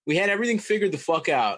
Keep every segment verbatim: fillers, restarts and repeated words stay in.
We had everything figured the fuck out.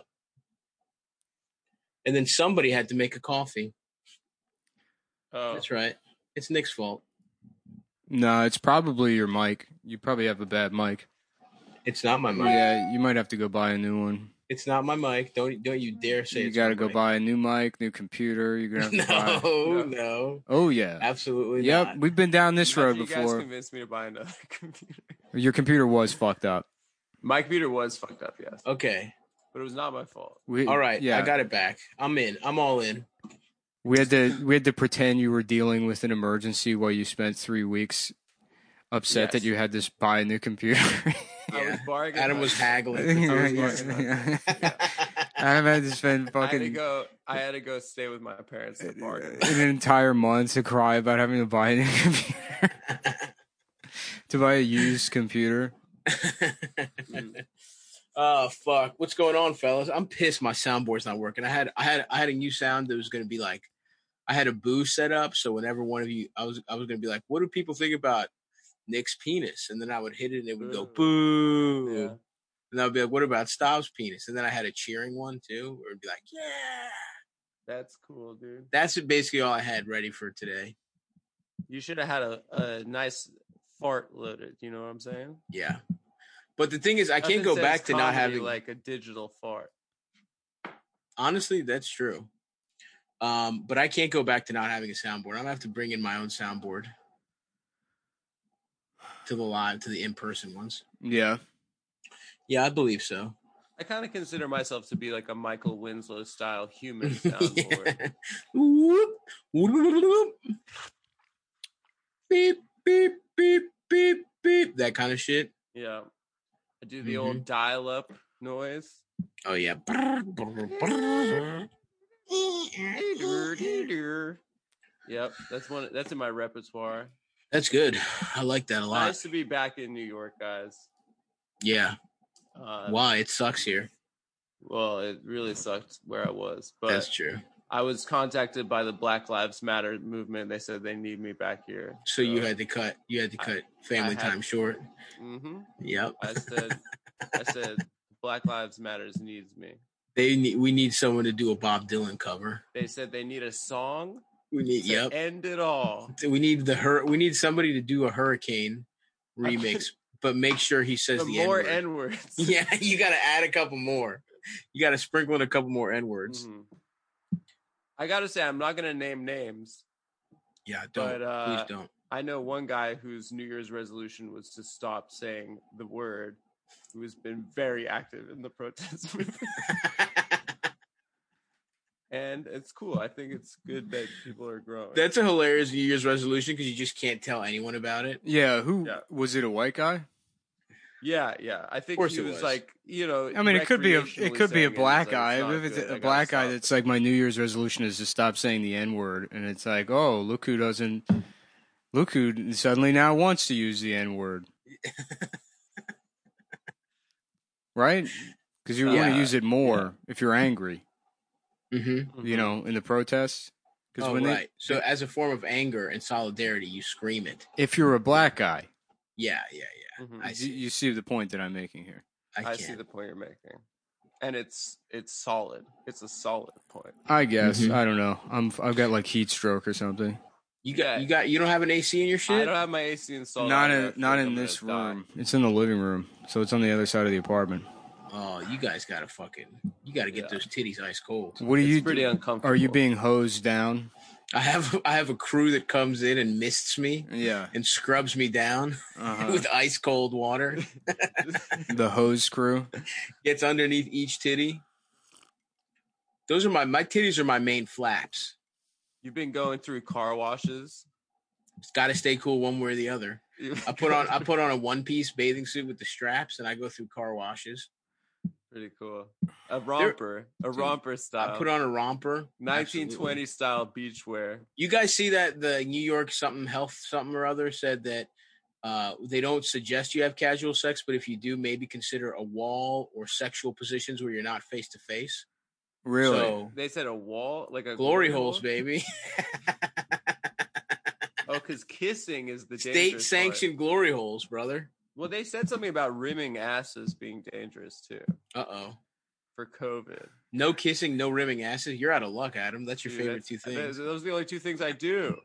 And then somebody had to make a coffee. Oh. That's right. It's Nick's fault. No, it's probably your mic. You probably have a bad mic. It's not my mic. Yeah, you might have to go buy a new one. It's not my mic. Don't don't you dare say you it's gotta my go mic. buy a new mic, new computer. You're gonna have to no, buy. No, no. Oh yeah, absolutely yep, not. we've been down this road you before. You guys convinced me to buy another computer. Your computer was fucked up. My computer was fucked up, yes. Okay. But it was not my fault. We, all right, yeah. I got it back. I'm in. I'm all in. We had to we had to pretend you were dealing with an emergency while you spent three weeks upset yes. that you had to buy a new computer. Yeah. Was Adam was haggling. I was yeah. yeah. Adam had to spend fucking. I had to go. I had to go stay with my parents to bargain. An entire month to cry about having to buy a new computer. To buy a used computer. Oh fuck! What's going on, fellas? I'm pissed. My soundboard's not working. I had I had I had a new sound that was going to be like, I had a boo set up. So whenever one of you, I was I was going to be like, what do people think about Nick's penis? And then I would hit it and it would go boo. Yeah. And I would be like, what about Stav's penis? And then I had a cheering one too, where it'd be like, yeah. That's cool, dude. That's basically all I had ready for today. You should have had a, a nice fart loaded. You know what I'm saying? Yeah. But the thing is, I Nothing can't go back to not having like a digital fart. Honestly, that's true. Um, but I can't go back to not having a soundboard. I'm gonna have to bring in my own soundboard to the live, to the in-person ones. Yeah, yeah, I believe so. I kind of consider myself to be like a Michael Winslow style human soundboard. Beep beep beep beep beep. That kind of shit. Yeah. I do the mm-hmm. old dial-up noise. Oh yeah. Yep, that's one. That's in my repertoire. That's good. I like that a lot. Nice to be back in New York, guys. Yeah. Uh, Why? It sucks here. Well, it really sucked where I was. But that's true. I was contacted by the Black Lives Matter movement. They said they need me back here. So, so you had to cut. You had to cut I, family I had, time short. Mm-hmm. Yep. I said. I said Black Lives Matters needs me. They need. We need someone to do a Bob Dylan cover. They said they need a song. We need. To yep. End it all. We need the hur. We need somebody to do a Hurricane remix, but make sure he says the, the more N-word. N-words. Yeah, you got to add a couple more. You got to sprinkle in a couple more N-words. Mm-hmm. I got to say, I'm not going to name names. Yeah, don't. But, uh, Please don't. I know one guy whose New Year's resolution was to stop saying the word, who has been very active in the protest movement. And it's cool. I think it's good that people are growing. That's a hilarious New Year's resolution because you just can't tell anyone about it. Yeah, who yeah. was it? A white guy? Yeah, yeah. I think he was, was like, you know. I mean, it could be a it could be a black guy. Like, if it's a black guy that's like, my New Year's resolution is to stop saying the N word, and it's like, oh, look who doesn't, look who suddenly now wants to use the N word, right? Because you yeah. want to use it more yeah. if you're angry. Mm-hmm. You know, in the protests. Oh, when right. They, so as a form of anger and solidarity, you scream it. If you're a black guy. Yeah, yeah, yeah. Mm-hmm. I see. You see the point that I'm making here. I, I see the point you're making. And it's it's solid. It's a solid point. I guess. Mm-hmm. I don't know. I'm I've got like heat stroke or something. You got yeah. you got you don't have an A C in your shit? I don't have my A C installed. Not in not in this room. Die. It's in the living room. So it's on the other side of the apartment. Oh, you guys gotta fucking, you gotta get yeah. those titties ice cold. What are it's you? Pretty do? Uncomfortable. Are you being hosed down? I have, I have a crew that comes in and mists me, yeah, and scrubs me down uh-huh. with ice cold water. The hose crew gets underneath each titty. Those are my my titties are my main flaps. You've been going through car washes. It's got to stay cool one way or the other. I put on I put on a one piece bathing suit with the straps, and I go through car washes. Pretty cool. A romper. There, a romper style. I put on a romper. nineteen twenty Absolutely. Style beachwear. You guys see that the New York something health something or other said that uh, they don't suggest you have casual sex, but if you do, maybe consider a wall or sexual positions where you're not face to face. Really? So, they said a wall? Like a glory, glory holes, baby. Oh, because kissing is the state sanctioned glory holes, brother. Well, they said something about rimming asses being dangerous too. Uh oh. For COVID. No kissing, no rimming asses. You're out of luck, Adam. That's your Dude, favorite that's, two things. Those are the only two things I do.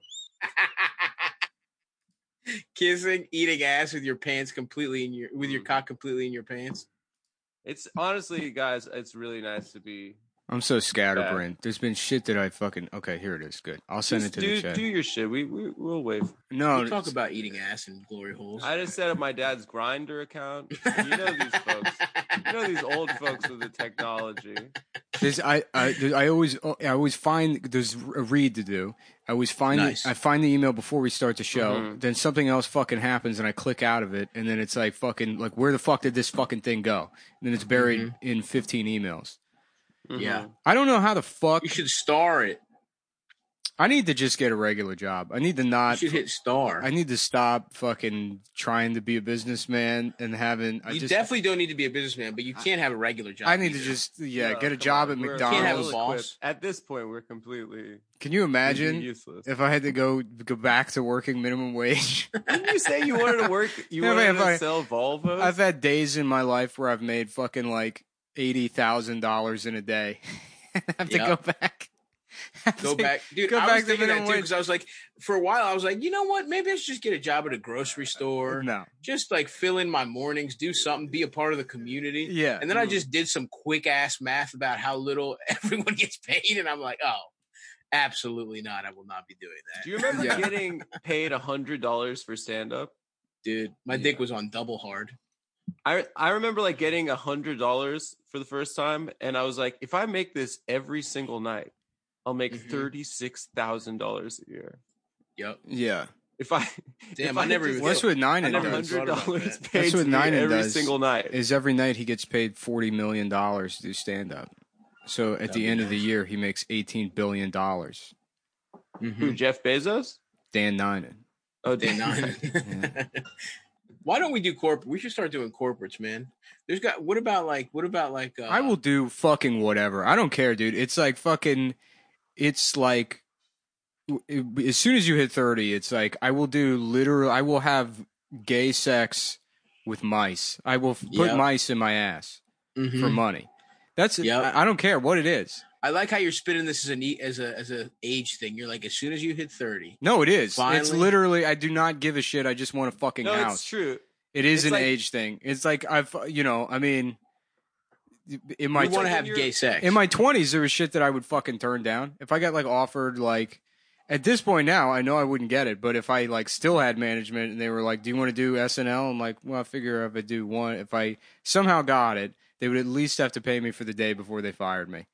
Kissing, eating ass with your pants completely in your with your cock completely in your pants. It's honestly, guys, it's really nice to be. I'm so scatterbrained. There's been shit that I fucking okay. Here it is. Good. I'll send Just it to do, the chat. Do your shit. We we we'll wait. No, we talk about eating ass and glory holes. I just set up my dad's Grindr account. You know these folks. You know these old folks with the technology. There's, I, I, there's, I always, I always find there's a read to do. I always find, nice. the, I find the email before we start the show. Mm-hmm. Then something else fucking happens, and I click out of it, and then it's like fucking, like where the fuck did this fucking thing go? And then it's buried mm-hmm. in fifteen emails. Mm-hmm. Yeah, I don't know how the fuck you should star it. I need to just get a regular job. I need to not. You should hit star. I need to stop fucking trying to be a businessman and having. I you just, definitely don't need to be a businessman, but you can't have a regular job. I need either. to just yeah no, get a job on. at We're, McDonald's. You can't have a boss. At this point, we're completely. Can you imagine useless. if I had to go go back to working minimum wage? Didn't you say you wanted to work? You yeah, wanted man, to I, sell Volvos? I've had days in my life where I've made fucking like eighty thousand dollars in a day. I have yep. to go back. Go back, dude. Go I back was thinking that too wage. because I was like, for a while, I was like, you know what? Maybe I should just get a job at a grocery store. No, just like fill in my mornings, do something, be a part of the community. Yeah, and then mm-hmm. I just did some quick ass math about how little everyone gets paid, and I'm like, oh, absolutely not. I will not be doing that. Do you remember yeah. getting paid a hundred dollars for stand up? Dude, my yeah. dick was on double hard. I I remember like getting a hundred dollars for the first time, and I was like, if I make this every single night, I'll make mm-hmm. thirty-six thousand dollars a year. Yep. Yeah. If I damn, if I, I never. Well, that's what Nine does. Hundred dollars paid that's what to Nine every does single night. Is every night he gets paid forty million dollars to do stand up. So at That'd the end nice. of the year, he makes eighteen billion dollars. Mm-hmm. Who? Jeff Bezos? Dan Ninen. Oh, Dan Ninen. yeah. Why don't we do corporate? We should start doing corporates, man. There's got. What about like? What about like? Uh, I will do fucking whatever. I don't care, dude. It's like fucking. It's like. It, as soon as you hit thirty, it's like I will do literal. I will have gay sex with mice. I will put yep. mice in my ass mm-hmm. for money. That's. Yep. I, I don't care what it is. I like how you're spinning this as a as a as a age thing. You're like, as soon as you hit thirty. No, it is. Finally, it's literally. I do not give a shit. I just want a fucking no, house. It's true. It is it's an like, age thing. It's like I've, you know, I mean, in my you want to have gay sex. In my twenties, there was shit that I would fucking turn down. If I got like offered, like at this point now, I know I wouldn't get it. But if I like still had management and they were like, "Do you want to do S N L?" I'm like, "Well, I figure if I do one, if I somehow got it, they would at least have to pay me for the day before they fired me."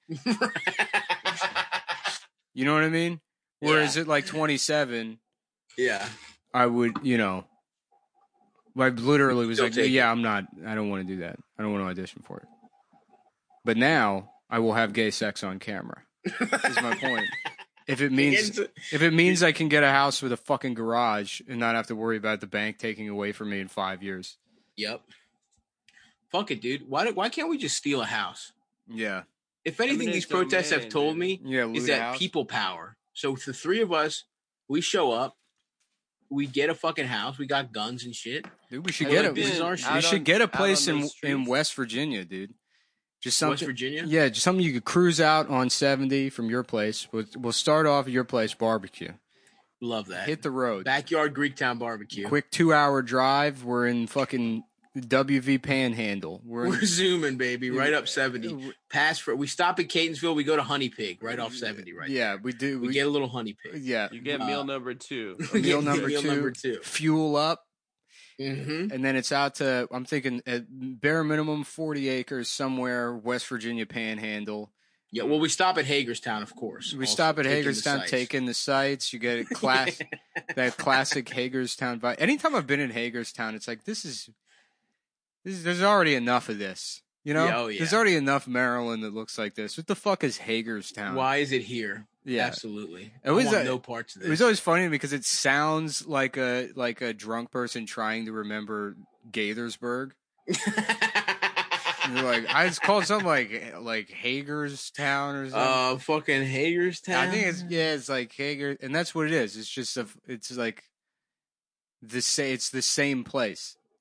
You know what I mean? Whereas yeah. at like twenty-seven, yeah, I would, you know, I literally was like, yeah, it. I'm not, I don't want to do that. I don't want to audition for it. But now I will have gay sex on camera. Is my point. If it means, if it means I can get a house with a fucking garage and not have to worry about the bank taking away from me in five years. Yep. Fuck it, dude. Why why can't we just steal a house? Yeah. If anything, these protests domain, have told dude. me yeah, is that house. people power. So the three of us, we show up, we get a fucking house, we got guns and shit. Dude, we should get like, a this is our shit. we should on, get a place in streets. in West Virginia, dude. Just something, West Virginia? Yeah, just something you could cruise out on seventy from your place. We'll, we'll start off at your place, barbecue. Love that. Hit the road. Backyard Greektown barbecue. Quick two-hour drive. We're in fucking W V Panhandle. We're, We're in, zooming, baby, right up seventy. Pass for. We stop at Catonsville. We go to Honey Pig, right off seventy, right Yeah, there. we do. We, we get a little Honey Pig. Yeah. You get uh, meal number two. Meal, number, meal two number two. Fuel up. Mm-hmm. And then it's out to, I'm thinking, at bare minimum, forty acres somewhere, West Virginia Panhandle. Yeah, well, we stop at Hagerstown, of course. We also, stop at taking Hagerstown, the taking the sites. You get a class, that classic Hagerstown vibe. Anytime I've been in Hagerstown, it's like, this is, this is there's already enough of this. You know? Yeah, oh, yeah. There's already enough Maryland that looks like this. What the fuck is Hagerstown? Why is it here? Yeah, absolutely. It was I want a, no parts of this. It was always funny because it sounds like a like a drunk person trying to remember Gaithersburg. You're like, I it's called something like like Hagerstown or something. Uh, fucking Hagerstown. I think it's yeah, it's like Hager, and that's what it is. It's just a, it's like the say, it's the same place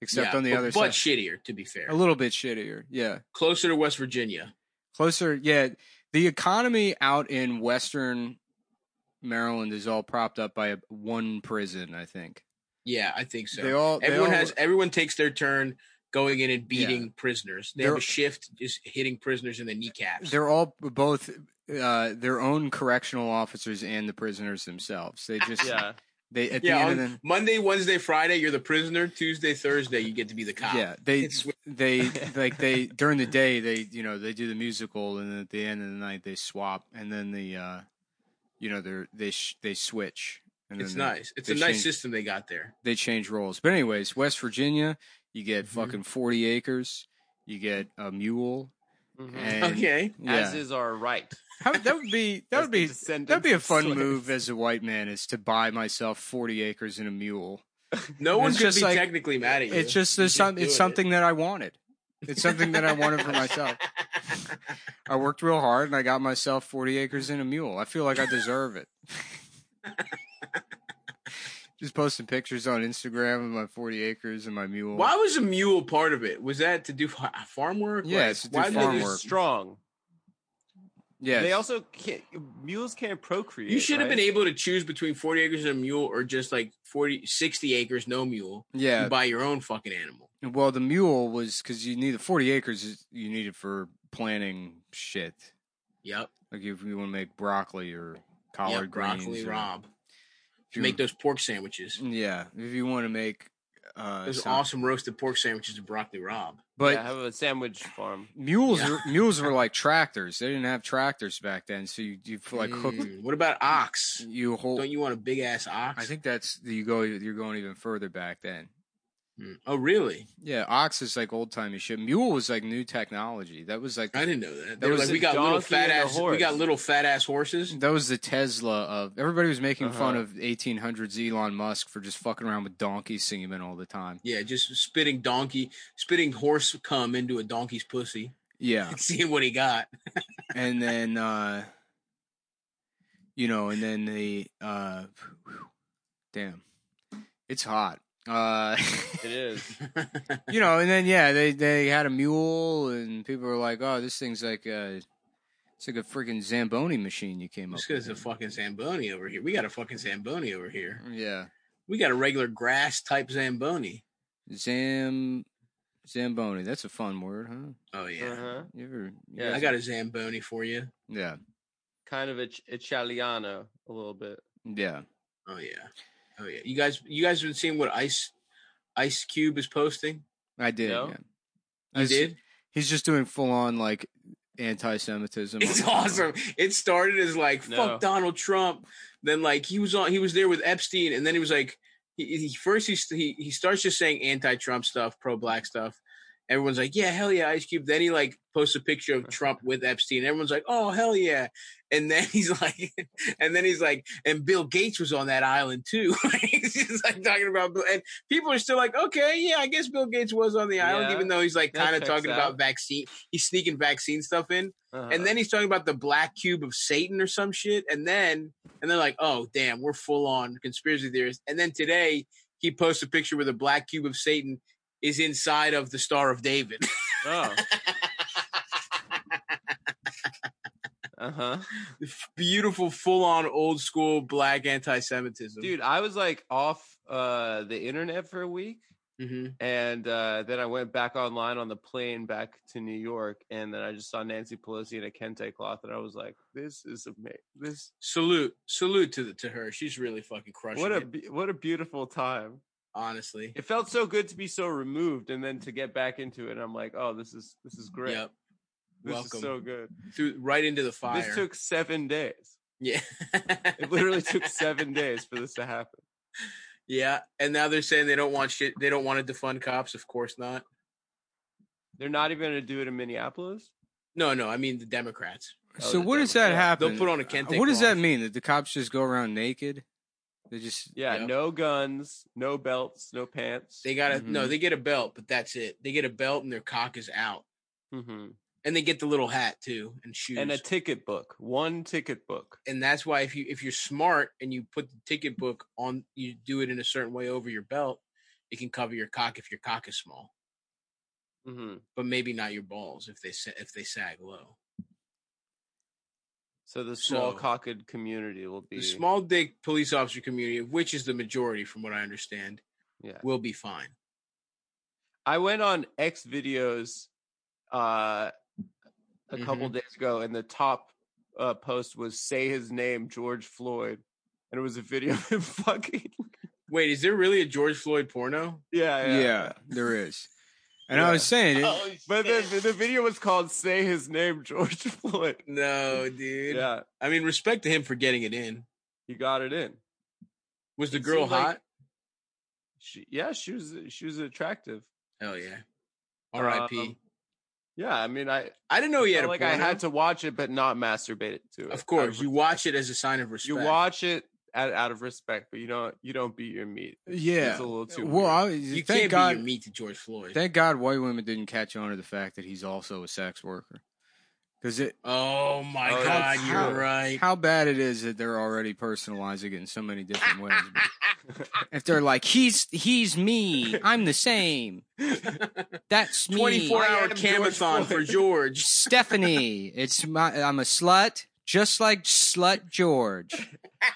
except yeah, on the but, other but side. shittier, to be fair. A little bit shittier, yeah. Closer to West Virginia. Closer, yeah. The economy out in Western Maryland is all propped up by one prison, I think. Yeah, I think so. They all, everyone they all, has everyone takes their turn going in and beating yeah. prisoners. They They're, have a shift just hitting prisoners in the kneecaps. They're all both uh, their own correctional officers and the prisoners themselves. They just yeah. They at yeah, the end on of the Monday, Wednesday, Friday, you're the prisoner. Tuesday, Thursday, you get to be the cop. Yeah, they they like they during the day they you know they do the musical, and then at the end of the night they swap, and then the uh, you know they they sh- they switch. And it's then nice. They, it's they a change, nice system they got there. They change roles, but anyways, West Virginia, you get mm-hmm. fucking forty acres. You get a mule. Mm-hmm. And, okay, yeah. as is our right. How, that would be that would be that'd be a fun move as a white man, is to buy myself forty acres and a mule. No one could be like, technically mad at you. It's just there's some, it's something it. that I wanted. It's something that I wanted for myself. I worked real hard and I got myself forty acres and a mule. I feel like I deserve it. Just posting pictures on Instagram of my forty acres and my mule. Why was a mule part of it? Was that to do farm work? Yeah, it's to do farm work. Strong. Yeah. They also can't. Mules can't procreate. You should right? have been able to choose between forty acres and a mule, or just like forty, sixty acres, no mule. Yeah. You buy your own fucking animal. Well, the mule was because you need the forty acres. You need it for planting shit. Yep. Like if you want to make broccoli or collard yep, greens. Broccoli, or, Rob. To make those pork sandwiches. Yeah, if you want to make uh, those some, awesome roasted pork sandwiches to Broccoli Rob. But yeah, have a sandwich farm. Mules, yeah. were, mules were like tractors. They didn't have tractors back then, so you you like mm, hook. What about ox? You hold. Don't you want a big ass ox? I think that's you go. You're going even further back then. Mm. Oh, really? Yeah, ox is like old timey shit. Mule was like new technology. That was like I didn't know that. They that were like, we got little fat ass. Horse. We got little fat ass horses. That was the Tesla of everybody was making uh-huh. fun of eighteen hundreds Elon Musk for just fucking around with donkey semen all the time. Yeah, just spitting donkey, spitting horse cum into a donkey's pussy. Yeah, and seeing what he got. And then, uh, you know, and then the uh, damn, it's hot. Uh, it is. You know, and then yeah, they they had a mule, and people were like, "Oh, this thing's like a, it's like a freaking Zamboni machine you came Just up with." Just because it's a fucking Zamboni over here. We got a fucking Zamboni over here. Yeah, we got a regular grass type Zamboni. Zam, Zamboni. That's a fun word, huh? Oh yeah. Uh-huh. You ever? Yeah, I got a Zamboni for you. Yeah. Kind of Italiano a little bit. Yeah. Oh yeah. Oh yeah, you guys, you guys been seeing what Ice Ice Cube is posting? I did. No? Yeah. You I, did? He's just doing full on like anti-Semitism. It's awesome. It started as like no. fuck Donald Trump, then like he was on, he was there with Epstein, and then he was like, he, he first he he he starts just saying anti-Trump stuff, pro-black stuff. Everyone's like, yeah, hell yeah, Ice Cube. Then he like posts a picture of Trump with Epstein. Everyone's like, oh, hell yeah. And then he's like, and then he's like, and Bill Gates was on that island too. He's just like talking about, and people are still like, okay, yeah, I guess Bill Gates was on the island, yeah, even though he's like kind of talking out. about vaccine. He's sneaking vaccine stuff in. Uh-huh. And then he's talking about the black cube of Satan or some shit. And then, and they're like, oh, damn, we're full on conspiracy theorists. And then today he posts a picture where the black cube of Satan is inside of the Star of David. Oh. Uh-huh. Beautiful, full-on, old-school black anti-Semitism. Dude, I was like off uh, the internet for a week. Mm-hmm. And uh, then I went back online on the plane back to New York, and then I just saw Nancy Pelosi in a kente cloth, and I was like, "This is amazing." This salute, salute to the, to her. She's really fucking crushing what a it. what a beautiful time. Honestly, it felt so good to be so removed, and then to get back into it. And I'm like, "Oh, this is this is great. Yep. This Welcome. is so good." Through right into the fire. This took seven days. Yeah, it literally took seven days for this to happen. Yeah, and now they're saying they don't want shit. They don't want to defund cops. Of course not. They're not even going to do it in Minneapolis? No, no. I mean the Democrats. So oh, what does that happen? They'll put on a kente. What does cloth. that mean? That the cops just go around naked? They just yeah, yep. no guns, no belts, no pants. They got to mm-hmm. no. They get a belt, but that's it. They get a belt and their cock is out. Mm-hmm. And they get the little hat too and shoes and a ticket book, one ticket book. And that's why if you if you're smart and you put the ticket book on, you do it in a certain way over your belt, it can cover your cock if your cock is small. Mm-hmm. But maybe not your balls if they if they sag low. So the small so, cocked community will be the small dick police officer community, which is the majority from what I understand. Yeah, will be fine. I went on X videos uh, a mm-hmm. couple days ago, and the top uh, post was "Say his name, George Floyd," and it was a video of him fucking. Wait, is there really a George Floyd porno? Yeah, yeah, yeah, yeah. there is. And yeah. I was saying, it, oh, but the, the video was called "Say His Name, George Floyd." No, dude. Yeah, I mean, respect to him for getting it in. He got it in. Was the it girl hot? Like she, yeah, she was. She was attractive. Hell yeah. R I P Um, yeah, I mean, I I didn't know he had a like porno. I had to watch it, but not masturbate it to it. Of course, you watch it as a sign of respect. You watch it out, out of respect, but you don't you don't beat your meat. It's, yeah, it's a little too. Well, I, you thank can't God, beat your meat to George Floyd. Thank God, white women didn't catch on to the fact that he's also a sex worker. Because it. Oh my oh, God, how, you're right. How bad it is that they're already personalizing it in so many different ways. If they're like, he's he's me, I'm the same. That's me. twenty-four hour camathon for George. Stephanie, it's my. I'm a slut, just like Slut George.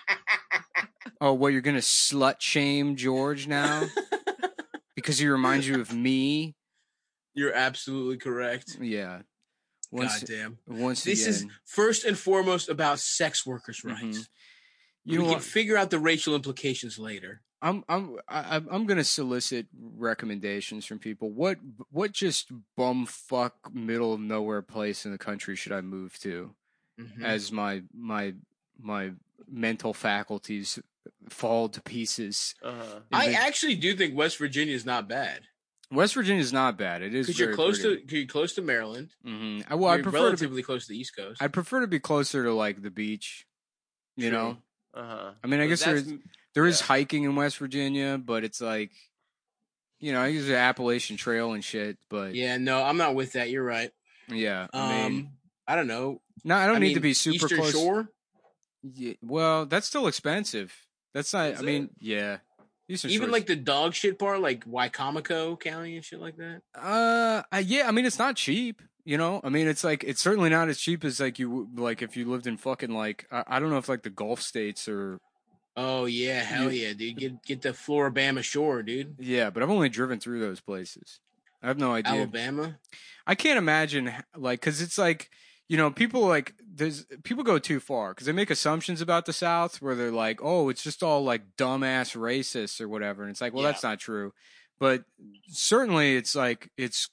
Oh, well, you're gonna slut shame George now because he reminds you of me. You're absolutely correct. Yeah. Once, God damn. Once this again. is first and foremost about sex workers' rights. Mm-hmm. You we know can what? figure out the racial implications later. I'm I'm I'm I'm gonna solicit recommendations from people. What what just bumfuck middle of nowhere place in the country should I move to, mm-hmm. as my my my mental faculties fall to pieces? Uh-huh. I actually do think West Virginia is not bad. West Virginia is not bad. It is because you're close pretty. to you're close to Maryland. Mm-hmm. Well, I prefer relatively to be, close to the East Coast. I prefer to be closer to like the beach. You True. know. Uh-huh. I mean, I but guess there is there yeah. is hiking in West Virginia, but it's like, you know, I use the Appalachian Trail and shit. But yeah, no, I'm not with that. You're right. Yeah, I um, mean, I don't know. No, I don't I need mean, to be super Eastern close. Shore. Yeah, well, that's still expensive. That's not. Is I mean, it? yeah. Eastern Even Shore's, like the dog shit part, like Wycomico County and shit like that. Uh, yeah. I mean, it's not cheap. You know, I mean, it's like it's certainly not as cheap as like you like if you lived in fucking like I, I don't know if like the Gulf states or. Oh yeah, hell you, yeah, dude! Get get the Floribama Shore, dude. Yeah, but I've only driven through those places. I have no idea. Alabama. I can't imagine like because it's like. You know, people like there's people go too far because they make assumptions about the South where they're like, "Oh, it's just all like dumbass racists or whatever," and it's like, well, yeah. that's not true. But certainly, it's like it's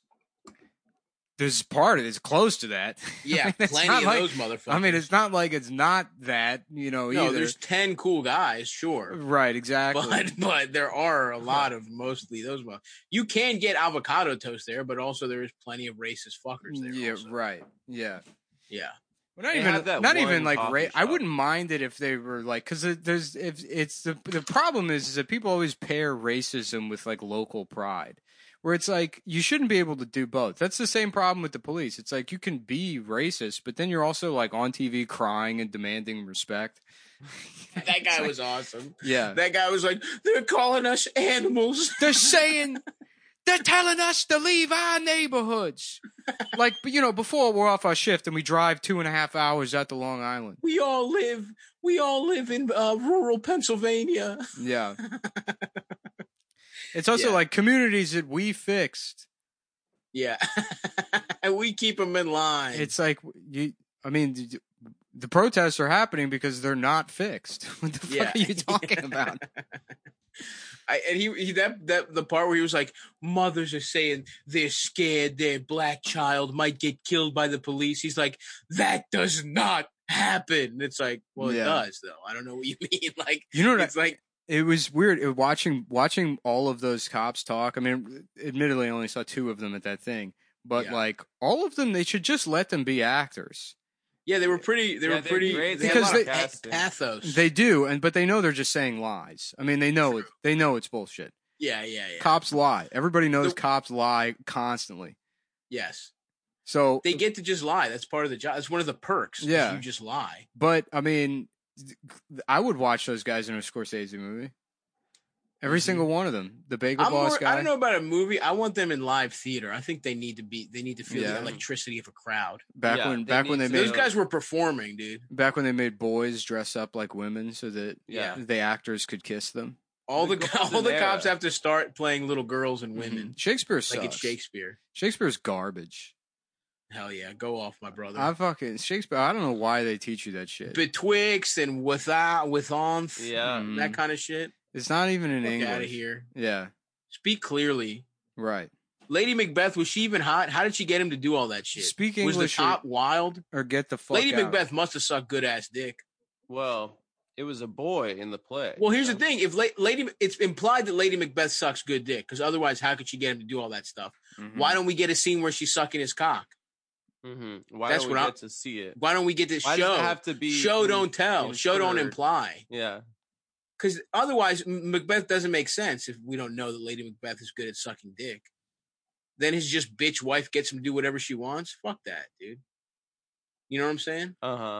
there's part of it, it's close to that. Yeah, I mean, plenty of like, those motherfuckers. I mean, it's not like it's not that, you know. No, either. There's ten cool guys, sure, right, exactly. But but there are a lot of mostly those. You can get avocado toast there, but also there is plenty of racist fuckers there. Yeah, also. right. Yeah. Yeah. Well, not they even not even like ra- I wouldn't mind it if they were like because there's if it's the the problem is, is that people always pair racism with like local pride, where it's like you shouldn't be able to do both. That's the same problem with the police. It's like you can be racist, but then you're also like on T V crying and demanding respect. That guy like, was awesome. Yeah, that guy was like, they're calling us animals. They're saying. They're telling us to leave our neighborhoods. Like, you know, before we're off our shift and we drive two and a half hours out to Long Island. We all live, we all live in uh, rural Pennsylvania. Yeah. It's also yeah. like communities that we fixed. Yeah. And we keep them in line. It's like, you. I mean, the protests are happening because they're not fixed. What the fuck yeah. are you talking about? I, and he, he that that the part where he was like, mothers are saying they're scared their black child might get killed by the police. He's like, that does not happen. And it's like, well, yeah. it does though. I don't know what you mean. Like, you know, what it's I, like it was weird it, watching watching all of those cops talk. I mean, admittedly, I only saw two of them at that thing, but yeah. like all of them, they should just let them be actors. Yeah, they were pretty. They yeah, were pretty great. They because they casting. pathos. They do, and but they know they're just saying lies. I mean, they know True. it. They know it's bullshit. Yeah, yeah, yeah. Cops lie. Everybody knows the, cops lie constantly. Yes. So they get to just lie. That's part of the job. It's one of the perks. Yeah, you just lie. But I mean, I would watch those guys in a Scorsese movie. Every mm-hmm. single one of them. The Bagel I'm Boss more, guy. I don't know about a movie. I want them in live theater. I think they need to be. They need to feel yeah. the electricity of a crowd. Back yeah, when, back when they made those guys were performing, dude. Back when they made boys dress up like women so that yeah. the actors could kiss them. All the, the all the era. cops have to start playing little girls and women. Mm-hmm. Shakespeare sucks. Like it's Shakespeare. Shakespeare's garbage. Hell yeah, go off, my brother. I fucking Shakespeare. I don't know why they teach you that shit. Betwixt and without, withonth, yeah, mm. that kind of shit. It's not even in Look English. Out of here. Yeah. Speak clearly. Right. Lady Macbeth, was she even hot? How did she get him to do all that shit? Speak English. Was the top or, wild? Or get the fuck Lady out. Macbeth must have sucked good ass dick. Well, it was a boy in the play. Well, here's know? the thing: if La- Lady, it's implied that Lady Macbeth sucks good dick, because otherwise, how could she get him to do all that stuff? Mm-hmm. Why don't we get a scene where she's sucking his cock? Mm-hmm. Why That's don't we get I'm, to see it? Why don't we get to Why show? Does it have to be show, in, don't tell. inferred. Show, don't imply. Yeah. Because otherwise, Macbeth doesn't make sense if we don't know that Lady Macbeth is good at sucking dick. Then his just bitch wife gets him to do whatever she wants. Fuck that, dude. You know what I'm saying? Uh huh.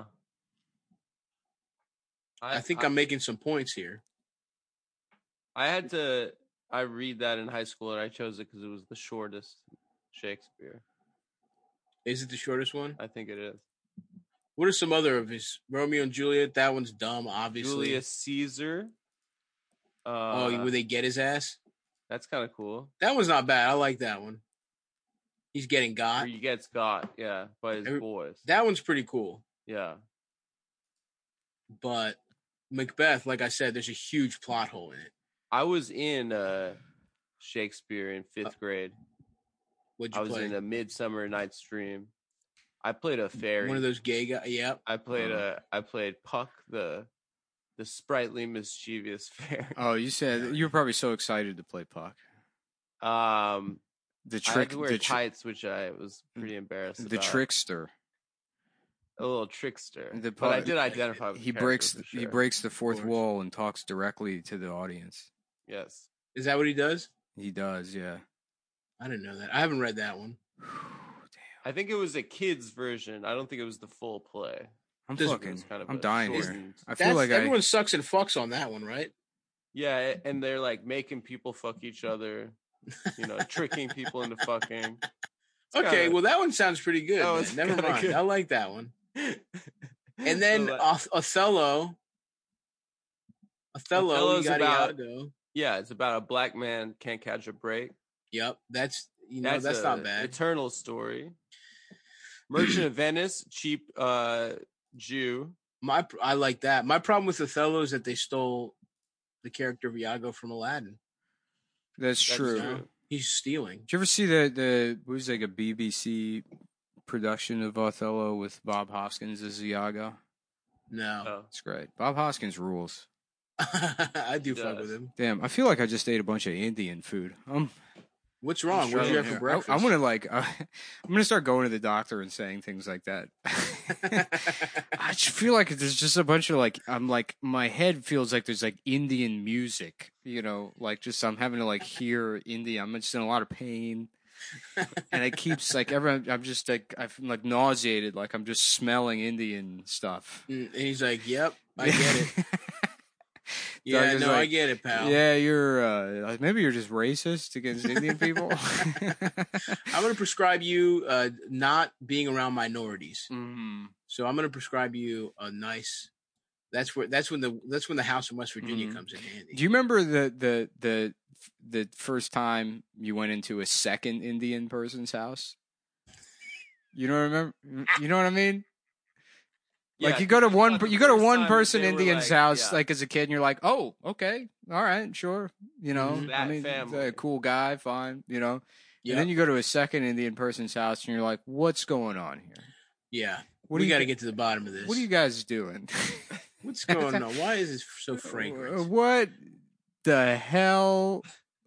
I, I think I, I'm making some points here. I had to. I read that in high school, and I chose it because it was the shortest Shakespeare. Is it the shortest one? I think it is. What are some other of his? Romeo and Juliet. That one's dumb, obviously. Julius Caesar. Uh, oh, where they get his ass? That's kind of cool. That one's not bad. I like that one. He's getting got. Where he gets got, yeah, by his Every, boys. That one's pretty cool. Yeah. But Macbeth, like I said, there's a huge plot hole in it. I was in uh, Shakespeare in fifth uh, grade. What'd you I was play? in a Midsummer Night's Dream. I played a fairy. One of those gay guys. Yep. I played uh-huh. a. I played Puck, the the sprightly, mischievous fairy. Oh, you said you were probably so excited to play Puck. Um, the trick. I had to wear the tights, which I was pretty embarrassed the about. The trickster. A little trickster. The but I did identify with he the breaks sure. he breaks the fourth wall and talks directly to the audience. Yes. Is that what he does? He does, yeah. I didn't know that. I haven't read that one. Damn. I think it was a kid's version. I don't think it was the full play. I'm fucking. Kind of I'm dying here. I feel That's, like everyone I, sucks and fucks on that one, right? Yeah, and they're like making people fuck each other, you know, tricking people into fucking. It's okay, kinda, well that one sounds pretty good. Oh, Never mind. Good. I like that one. And then so, uh, Othello. Othello, Othello's you gotta about, go. Yeah, it's about a black man can't catch a break. Yep, that's you know that's, that's a, not bad. Eternal story. Merchant of Venice, cheap uh, Jew. My I like that. My problem with Othello is that they stole the character of Iago from Aladdin. That's, that's true. true. He's stealing. Did you ever see the the it was like a B B C production of Othello with Bob Hoskins as Iago? No, oh. It's great. Bob Hoskins rules. I do fuck with him. Damn, I feel like I just ate a bunch of Indian food. Um, What's wrong? What did you have for breakfast? I, I'm gonna like, uh, I'm gonna start going to the doctor and saying things like that. I just feel like there's just a bunch of like, I'm like, my head feels like there's like Indian music, you know, like just I'm having to like hear India. I'm just in a lot of pain, and it keeps like everyone. I'm just like I'm like nauseated, like I'm just smelling Indian stuff. And he's like, "Yep, I get it." Yeah, no, like, I get it, pal. Yeah, you're uh, maybe you're just racist against Indian people. I'm going to prescribe you uh, not being around minorities. Mm-hmm. So I'm going to prescribe you a nice. That's where that's when the that's when the house in West Virginia mm-hmm. comes in handy. Do you remember the the the the first time you went into a second Indian person's house? You don't remember? You know what I mean? Like yeah, you go to one, you go to one person Indian's like, house, yeah. like as a kid, and you're like, oh, okay, all right, sure, you know, that I mean, family. A cool guy, fine, you know. Yep. And then you go to a second Indian person's house, and you're like, what's going on here? Yeah, what we got to get to the bottom of this. What are you guys doing? What's going on? Why is this so fragrant? What the hell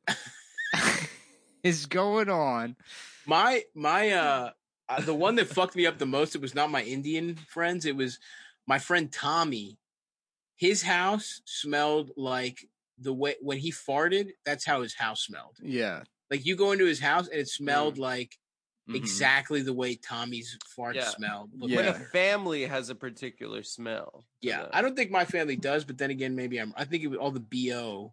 is going on? My my uh. Uh, the one that fucked me up the most, it was not my Indian friends. It was my friend Tommy. His house smelled like the way when he farted, that's how his house smelled. Yeah. Like you go into his house and it smelled mm. like mm-hmm. exactly the way Tommy's farts yeah. smelled. Yeah. When a family has a particular smell. Yeah. I don't think my family does, but then again, maybe I'm, I think it was all the B O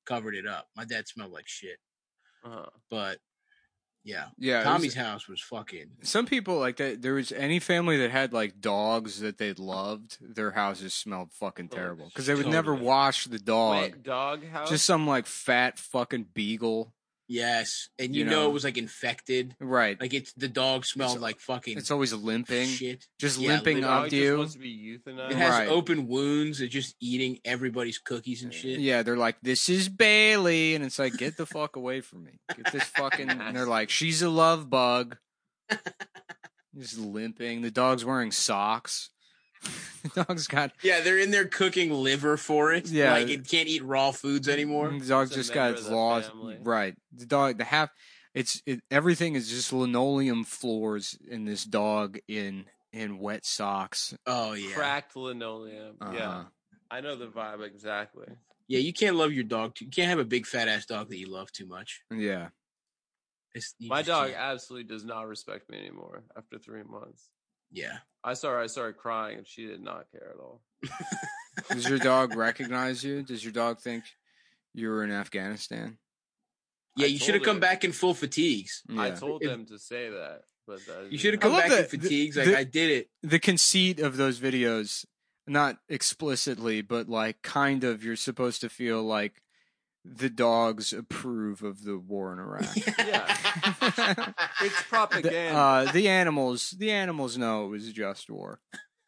covered it up. My dad smelled like shit. Uh-huh. But yeah, yeah. Tommy's was, house was fucking. Some people like that. There was any family that had like dogs that they loved. Their houses smelled fucking terrible because they would Totally. never wash the dog. Wait, dog house? Just some like fat fucking beagle. Yes, and you, You know, know? it was like infected. Right. Like it's the dog smelled It's- like fucking. It's always limping. Shit. Just Yeah, limping the up dog to just you. wants to be euthanized. It has Right. open wounds. It's just eating everybody's cookies and shit. Yeah, they're like, "This is Bailey," and it's like, "Get the fuck away from me! Get this fucking." And they're like, "She's a love bug." Just limping. The dog's wearing socks. The dog's got. Yeah, they're in there cooking liver for it. Yeah. Like it can't eat raw foods anymore. The dog It's a just member got of the laws. family. Right. The dog. The half. It's it, everything is just linoleum floors in this dog in in wet socks. Oh yeah. Cracked linoleum. Uh-huh. Yeah. I know the vibe exactly. Yeah, you can't love your dog too. You can't have a big fat ass dog that you love too much. Yeah. It's, you My just dog can't. absolutely does not respect me anymore after three months. Yeah. I saw her, I started crying and she did not care at all. Does your dog recognize you? Does your dog think you were in Afghanistan? Yeah, I you should have told come her- back in full fatigues. I Yeah. told If- them to say that, but that You should have I come love back that- in fatigues. Like the- I did it. The conceit of those videos, not explicitly, but like kind of, you're supposed to feel like the dogs approve of the war in Iraq. Yeah. It's The, propaganda. uh, the animals, the animals know it was just war.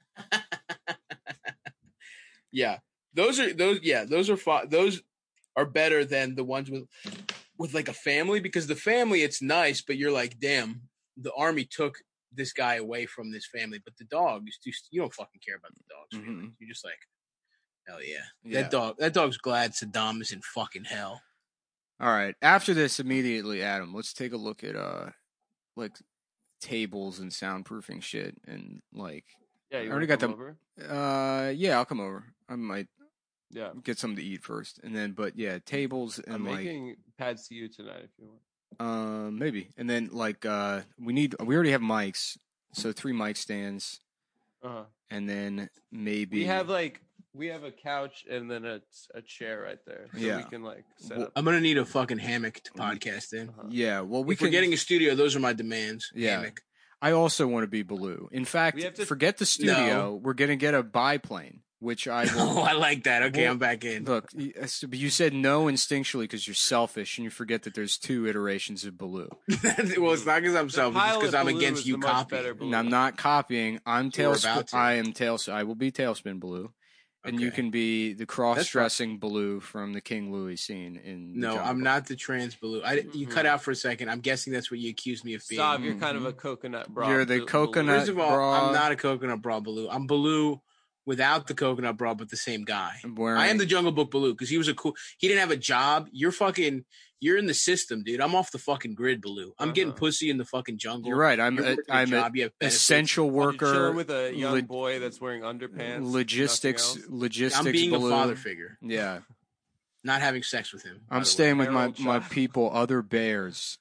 Yeah, those are those. Yeah, those are fi- those are better than the ones with with like a family, because the family, it's nice, but you're like, damn, the army took this guy away from this family, but the dog is too. You don't fucking care about the dog's Mhm. feelings. You're just like, hell yeah. Yeah. that dog. That dog's glad Saddam is in fucking hell. All right. After this, immediately, Adam, let's take a look at uh, like tables and soundproofing shit, and like, yeah, you I already wanna got come them. over? uh, yeah, I'll come over. I might Yeah. get something to eat first, and then, but yeah, tables and I'm like. making Pad See You tonight if you want. Um, maybe. And then like uh we need we already have mics, so three mic stands, Uh-huh. and then maybe We have like we have a couch and then a a chair right there, so Yeah. we can like set Well, up. I'm gonna need a fucking hammock to podcast in. Uh-huh. yeah. Well, we if can. we're getting a studio, those are my demands. Yeah. Hammock. I also want to be Baloo. In fact, We have to- forget the studio. No. We're gonna get a biplane, which I Oh, will. I like that. Okay, Well, I'm back in. Look, you but you said no instinctually because you're selfish, and you forget that there's two iterations of Baloo. Well, it's not because I'm The selfish. It's pilot because I'm Baloo against is you the much copying. better Baloo. And I'm not copying. I'm So we're tailspin. about to. I am tailspin. I will be tailspin Baloo. And you Okay. can be the cross-dressing Baloo from the King Louis scene in. The No, Jungle I'm Book. not the trans Baloo. I, You Mhm. cut out for a second. I'm guessing that's what you accused me of being. Stop! You're kind of a coconut bra. You're the Baloo. coconut- First of all, bra. I'm not a coconut bra Baloo. I'm Baloo without the coconut bra, but the same guy. I'm wearing. I am the Jungle Book Baloo because he was a cool. He didn't have a job. You're fucking. You're in the system, dude. I'm off the fucking grid, Baloo. I'm getting Uh-huh. pussy in the fucking jungle. You're right. I'm. You're A, working a I'm job, an you have benefits. essential You're worker. chilling with a young lo- boy that's wearing underpants. logistics. nothing else. Logistics. I'm being Baloo. a father figure, Yeah, not having sex with him. by I'm the way. staying with my Harold my Child. people. Other bears.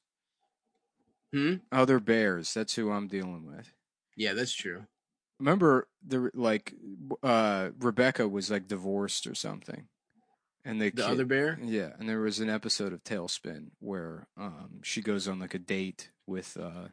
Hmm? Other bears. That's who I'm dealing with. Yeah, that's true. Remember the like, uh, Rebecca was like divorced or something, and they The kid- other bear. Yeah, and there was an episode of Tailspin where um, she goes on like a date with uh,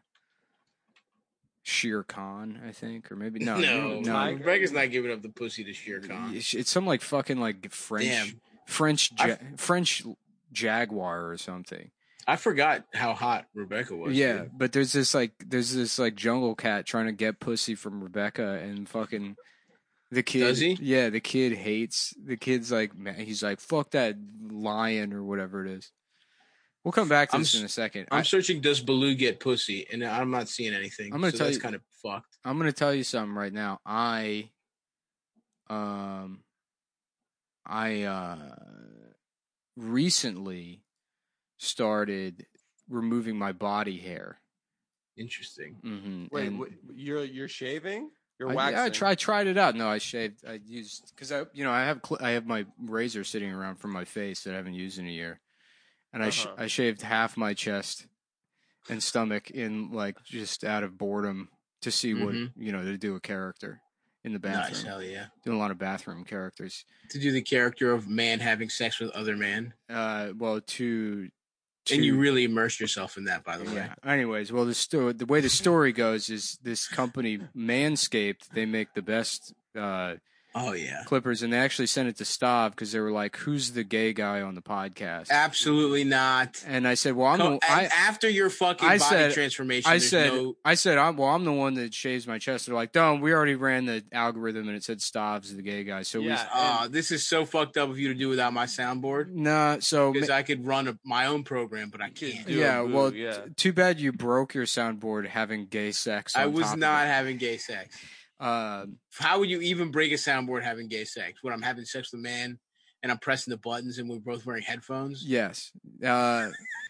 Shere Khan, I think, or maybe no, no, no, Tiger? Rebecca's not giving up the pussy to Shere Khan. It's some like fucking like French, Damn. French, ja- I've- French jaguar or something. I forgot how hot Rebecca was. Yeah, dude. but there's this like there's this like jungle cat trying to get pussy from Rebecca, and fucking the kid. Does he? Yeah, the kid hates the kid's like man, he's like fuck that lion or whatever it is. We'll come back to I'm this s- in a second. I'm I, searching does Baloo get pussy, and I'm not seeing anything. I'm gonna so tell that's you- kind of fucked. I'm gonna tell you something right now. I um I uh recently started removing my body hair. Interesting. Mm-hmm. Wait, what, you're you're shaving? You're I, waxing? yeah, I tried tried it out. No, I shaved. I used because I you know I have cl- I have my razor sitting around from my face that I haven't used in a year, and I sh- Uh-huh. I shaved half my chest and stomach in like just out of boredom to see what Mhm. you know to do a character, in the bathroom. Nice, hell yeah. Doing a lot of bathroom characters. To do the character of man having sex with other man. Uh, well, to, to and you really immerse yourself in that, by the way. Yeah. Anyways, well, the sto- the way the story goes is this company Manscaped. They make the best. Uh, Oh, yeah. Clippers, and they actually sent it to Stav because they were like, who's the gay guy on the podcast? Absolutely not. And I said, well, I'm Co- the, I, after your fucking I body said, transformation, I there's said, no... I said, I'm, well, I'm the one that shaves my chest. They're like, don't, we already ran the algorithm and it said Stav's the gay guy. So yeah, we, uh, this is so fucked up of you to do without my soundboard. Nah, so because I could run a, my own program, but I can't. Yeah, boo, well, yeah. T- too bad you broke your soundboard having gay sex. I on was top not of it. having gay sex. Uh, How would you even break a soundboard having gay sex? When I'm having sex with a man and I'm pressing the buttons and we're both wearing headphones? Yes. Uh,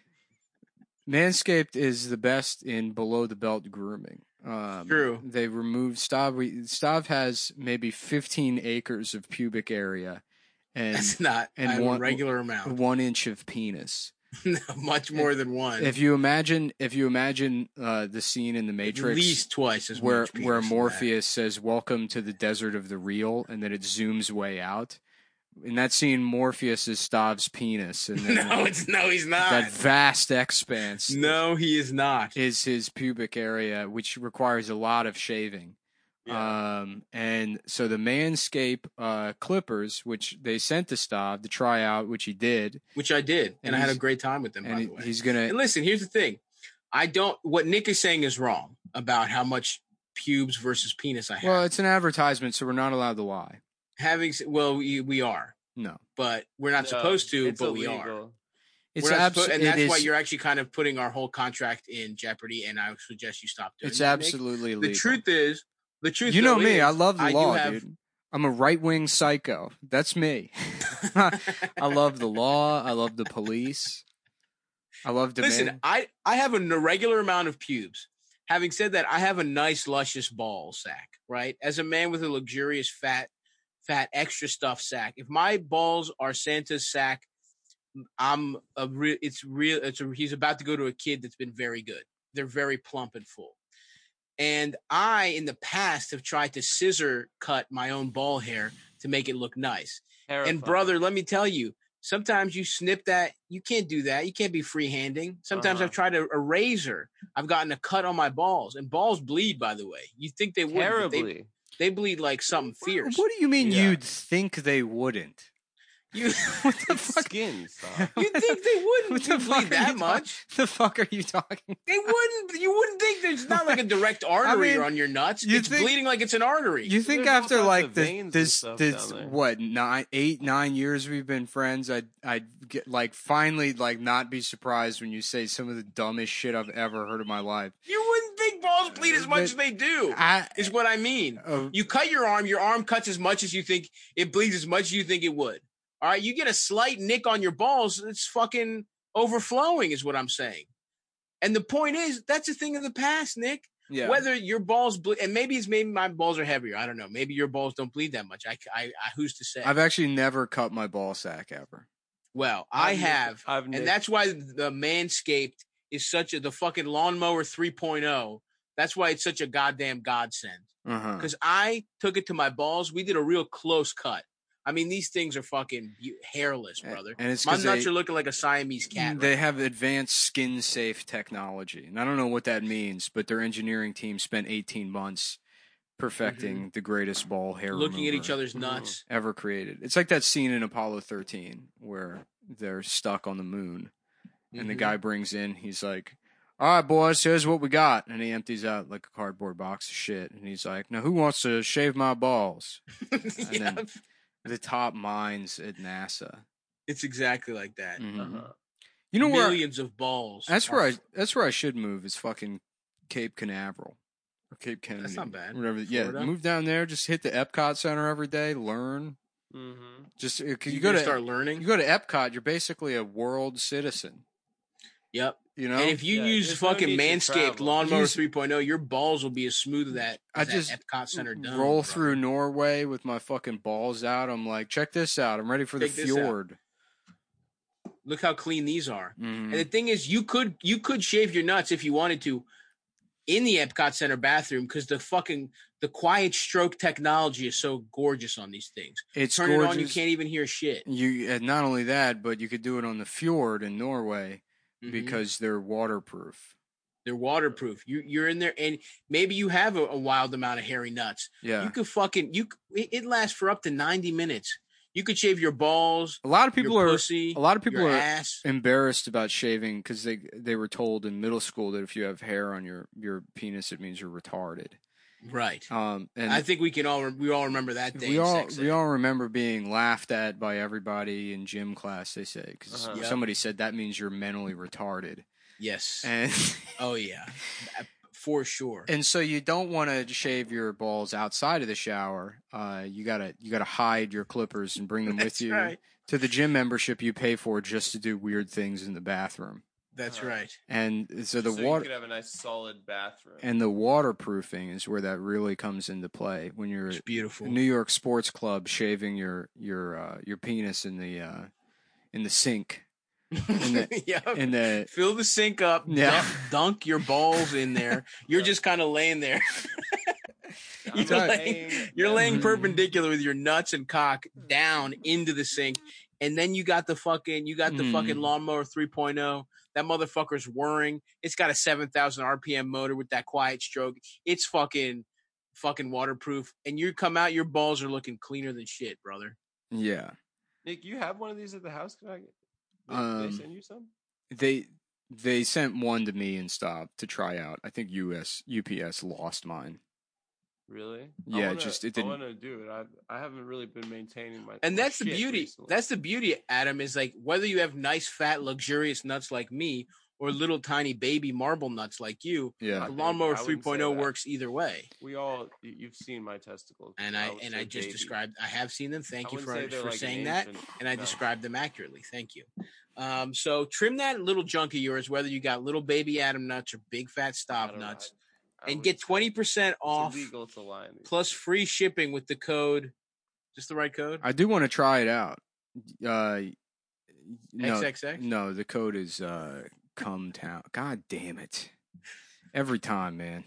Manscaped is the best in below the belt grooming. Um, True. They removed Stav. Stav has maybe fifteen acres of pubic area, and That's not and a one regular amount. one inch of penis. Much more than one. If you imagine, if you imagine uh, the scene in the Matrix, at least twice as where much. where Morpheus says, "Welcome to the desert of the real," and then it zooms way out. In that scene, Morpheus is Stav's penis, and then no, it's no, he's not. That vast expanse. No, he is not. Is his pubic area, which requires a lot of shaving. Yeah. Um, and so the Manscaped uh, clippers, which they sent to Stav to try out, which he did, which I did, and, and I had a great time with them. And by he, the way, he's gonna. And listen, here's the thing: I don't. What Nick is saying is wrong about how much pubes versus penis I have. Well, it's an advertisement, so we're not allowed to lie. Having well, we, we are. No, but we're not no, supposed to. But illegal. we are. It's abs- and that's it why is, you're actually kind of putting our whole contract in jeopardy. And I would suggest you stop doing. It's that, absolutely Nick. illegal. The truth is. The truth, you know though, me. is, I love the I law, have... dude. I'm a right-wing psycho. That's me. I love the law. I love the police. I love demand. Listen, I, I have an irregular amount of pubes. Having said that, I have a nice, luscious ball sack, right? As a man with a luxurious, fat, fat, extra stuff sack, if my balls are Santa's sack, I'm a real. It's real. It's a, he's about to go to a kid that's been very good. They're very plump and full. And I, in the past, have tried to scissor cut my own ball hair to make it look nice. Terrifying. And brother, let me tell you, sometimes you snip that. You can't do that. You can't be freehanding. Sometimes uh-huh. I've tried a, a razor. I've gotten a cut on my balls. And balls bleed, by the way. You think they wouldn't. Terribly. They, they bleed like something fierce. What do you mean yeah. you'd think they wouldn't? You what the fuck? Skin You think they wouldn't what the bleed that much? The fuck are you talking? They wouldn't. You wouldn't think there's not like a direct artery I mean, on your nuts. It's think, bleeding like it's an artery. You think there's after like the, this this what nine eight nine years we've been friends, I'd I'd get like finally like not be surprised when you say some of the dumbest shit I've ever heard in my life. You wouldn't think balls bleed as much but, as they do. I, is what I mean. Uh, you cut your arm. Your arm cuts as much as you think it bleeds as much as you think it would. All right, you get a slight nick on your balls, it's fucking overflowing is what I'm saying. And the point is, that's a thing of the past, Nick. Yeah. Whether your balls bleed, and maybe it's maybe my balls are heavier. I don't know. Maybe your balls don't bleed that much. I, I, I who's to say? I've actually never cut my ball sack ever. Well, I I've have, I've and nicked. That's why the Manscaped is such a the fucking lawnmower three point oh. That's why it's such a goddamn godsend. Because uh-huh. I took it to my balls. We did a real close cut. I mean, these things are fucking hairless, brother. And it's my nuts they, are looking like a Siamese cat. They right have advanced skin-safe technology, and I don't know what that means, but their engineering team spent eighteen months perfecting mm-hmm. the greatest ball hair looking at each other's nuts ever created. It's like that scene in Apollo thirteen where they're stuck on the moon, and mm-hmm. the guy brings in, he's like, all right, boys, here's what we got. And he empties out like a cardboard box of shit, and he's like, now who wants to shave my balls? And yeah. then, the top minds at NASA. It's exactly like that. Mm-hmm. Uh-huh. You know where millions of balls. That's where I. That's where I should move. Is fucking Cape Canaveral or Cape Kennedy. That's not bad. Whatever. Florida? Yeah, move down there. Just hit the Epcot Center every day. Learn. Mm-hmm. Just because you, you go to start learning. You go to Epcot. You're basically a world citizen. Yep. You know, and if you yeah, use fucking no Manscaped Lawnmower three point oh, your balls will be as smooth as that. As I just that Epcot Center dome, roll brother. through Norway with my fucking balls out. I'm like, check this out. I'm ready for check the fjord. Look how clean these are. Mm-hmm. And the thing is, you could you could shave your nuts if you wanted to in the Epcot Center bathroom because the fucking the quiet stroke technology is so gorgeous on these things. It's Turn gorgeous. it on, you can't even hear shit. You and not only that, but you could do it on the fjord in Norway mm-hmm. because they're waterproof. They're waterproof. You you're in there, and maybe you have a, a wild amount of hairy nuts. Yeah, you could fucking you. It, it lasts for up to ninety minutes. You could shave your balls. A lot of people your are. Pussy, a lot of people your are ass. embarrassed about shaving because they they were told in middle school that if you have hair on your, your penis, it means you're retarded. Right. Um, and I think we can all we all remember that day. We all sex we all remember being laughed at by everybody in gym class. They say because uh-huh. somebody yep. said that means you're mentally retarded. Yes. And oh yeah, for sure. And so you don't want to shave your balls outside of the shower. Uh, you gotta you gotta hide your clippers and bring them That's with you right. to the gym membership you pay for just to do weird things in the bathroom. That's uh-huh. right. And so the so water you could have a nice solid bathroom. And the waterproofing is where that really comes into play when you're it's beautiful. New York Sports Club shaving your your uh, your penis in the uh, in the sink. In the, yeah. in the, Fill the sink up. Yeah. Dunk, dunk your balls in there. You're just kind of laying there. you're laying, you're laying perpendicular with your nuts and cock down into the sink, and then you got the fucking you got the mm. fucking lawnmower three point oh. That motherfucker's whirring. It's got a seven thousand R P M motor with that quiet stroke. It's fucking fucking waterproof, and you come out, your balls are looking cleaner than shit, brother. Yeah. Nick, you have one of these at the house? Can I get? Did um, they send you some? They they sent one to me and stopped to try out. I think U S U P S lost mine. Really? Yeah, wanna, just it didn't. I want to do it. I I haven't really been maintaining my. And my that's the beauty. Recently. That's the beauty, Adam. Is like whether you have nice, fat, luxurious nuts like me or little tiny baby marble nuts like you. Yeah, the lawnmower three point oh works either way. We all you've seen my testicles, and I, I and I just baby. described. I have seen them. Thank I you for for like saying that, and I no. described them accurately. Thank you. Um, so trim that little junk of yours, whether you got little baby Adam nuts or big fat stop nuts. Know. And get twenty percent off plus free shipping with the code. Just the right code? I do want to try it out. Uh, no, X X X? No, the code is uh, Come Town. God damn it. Every time, man.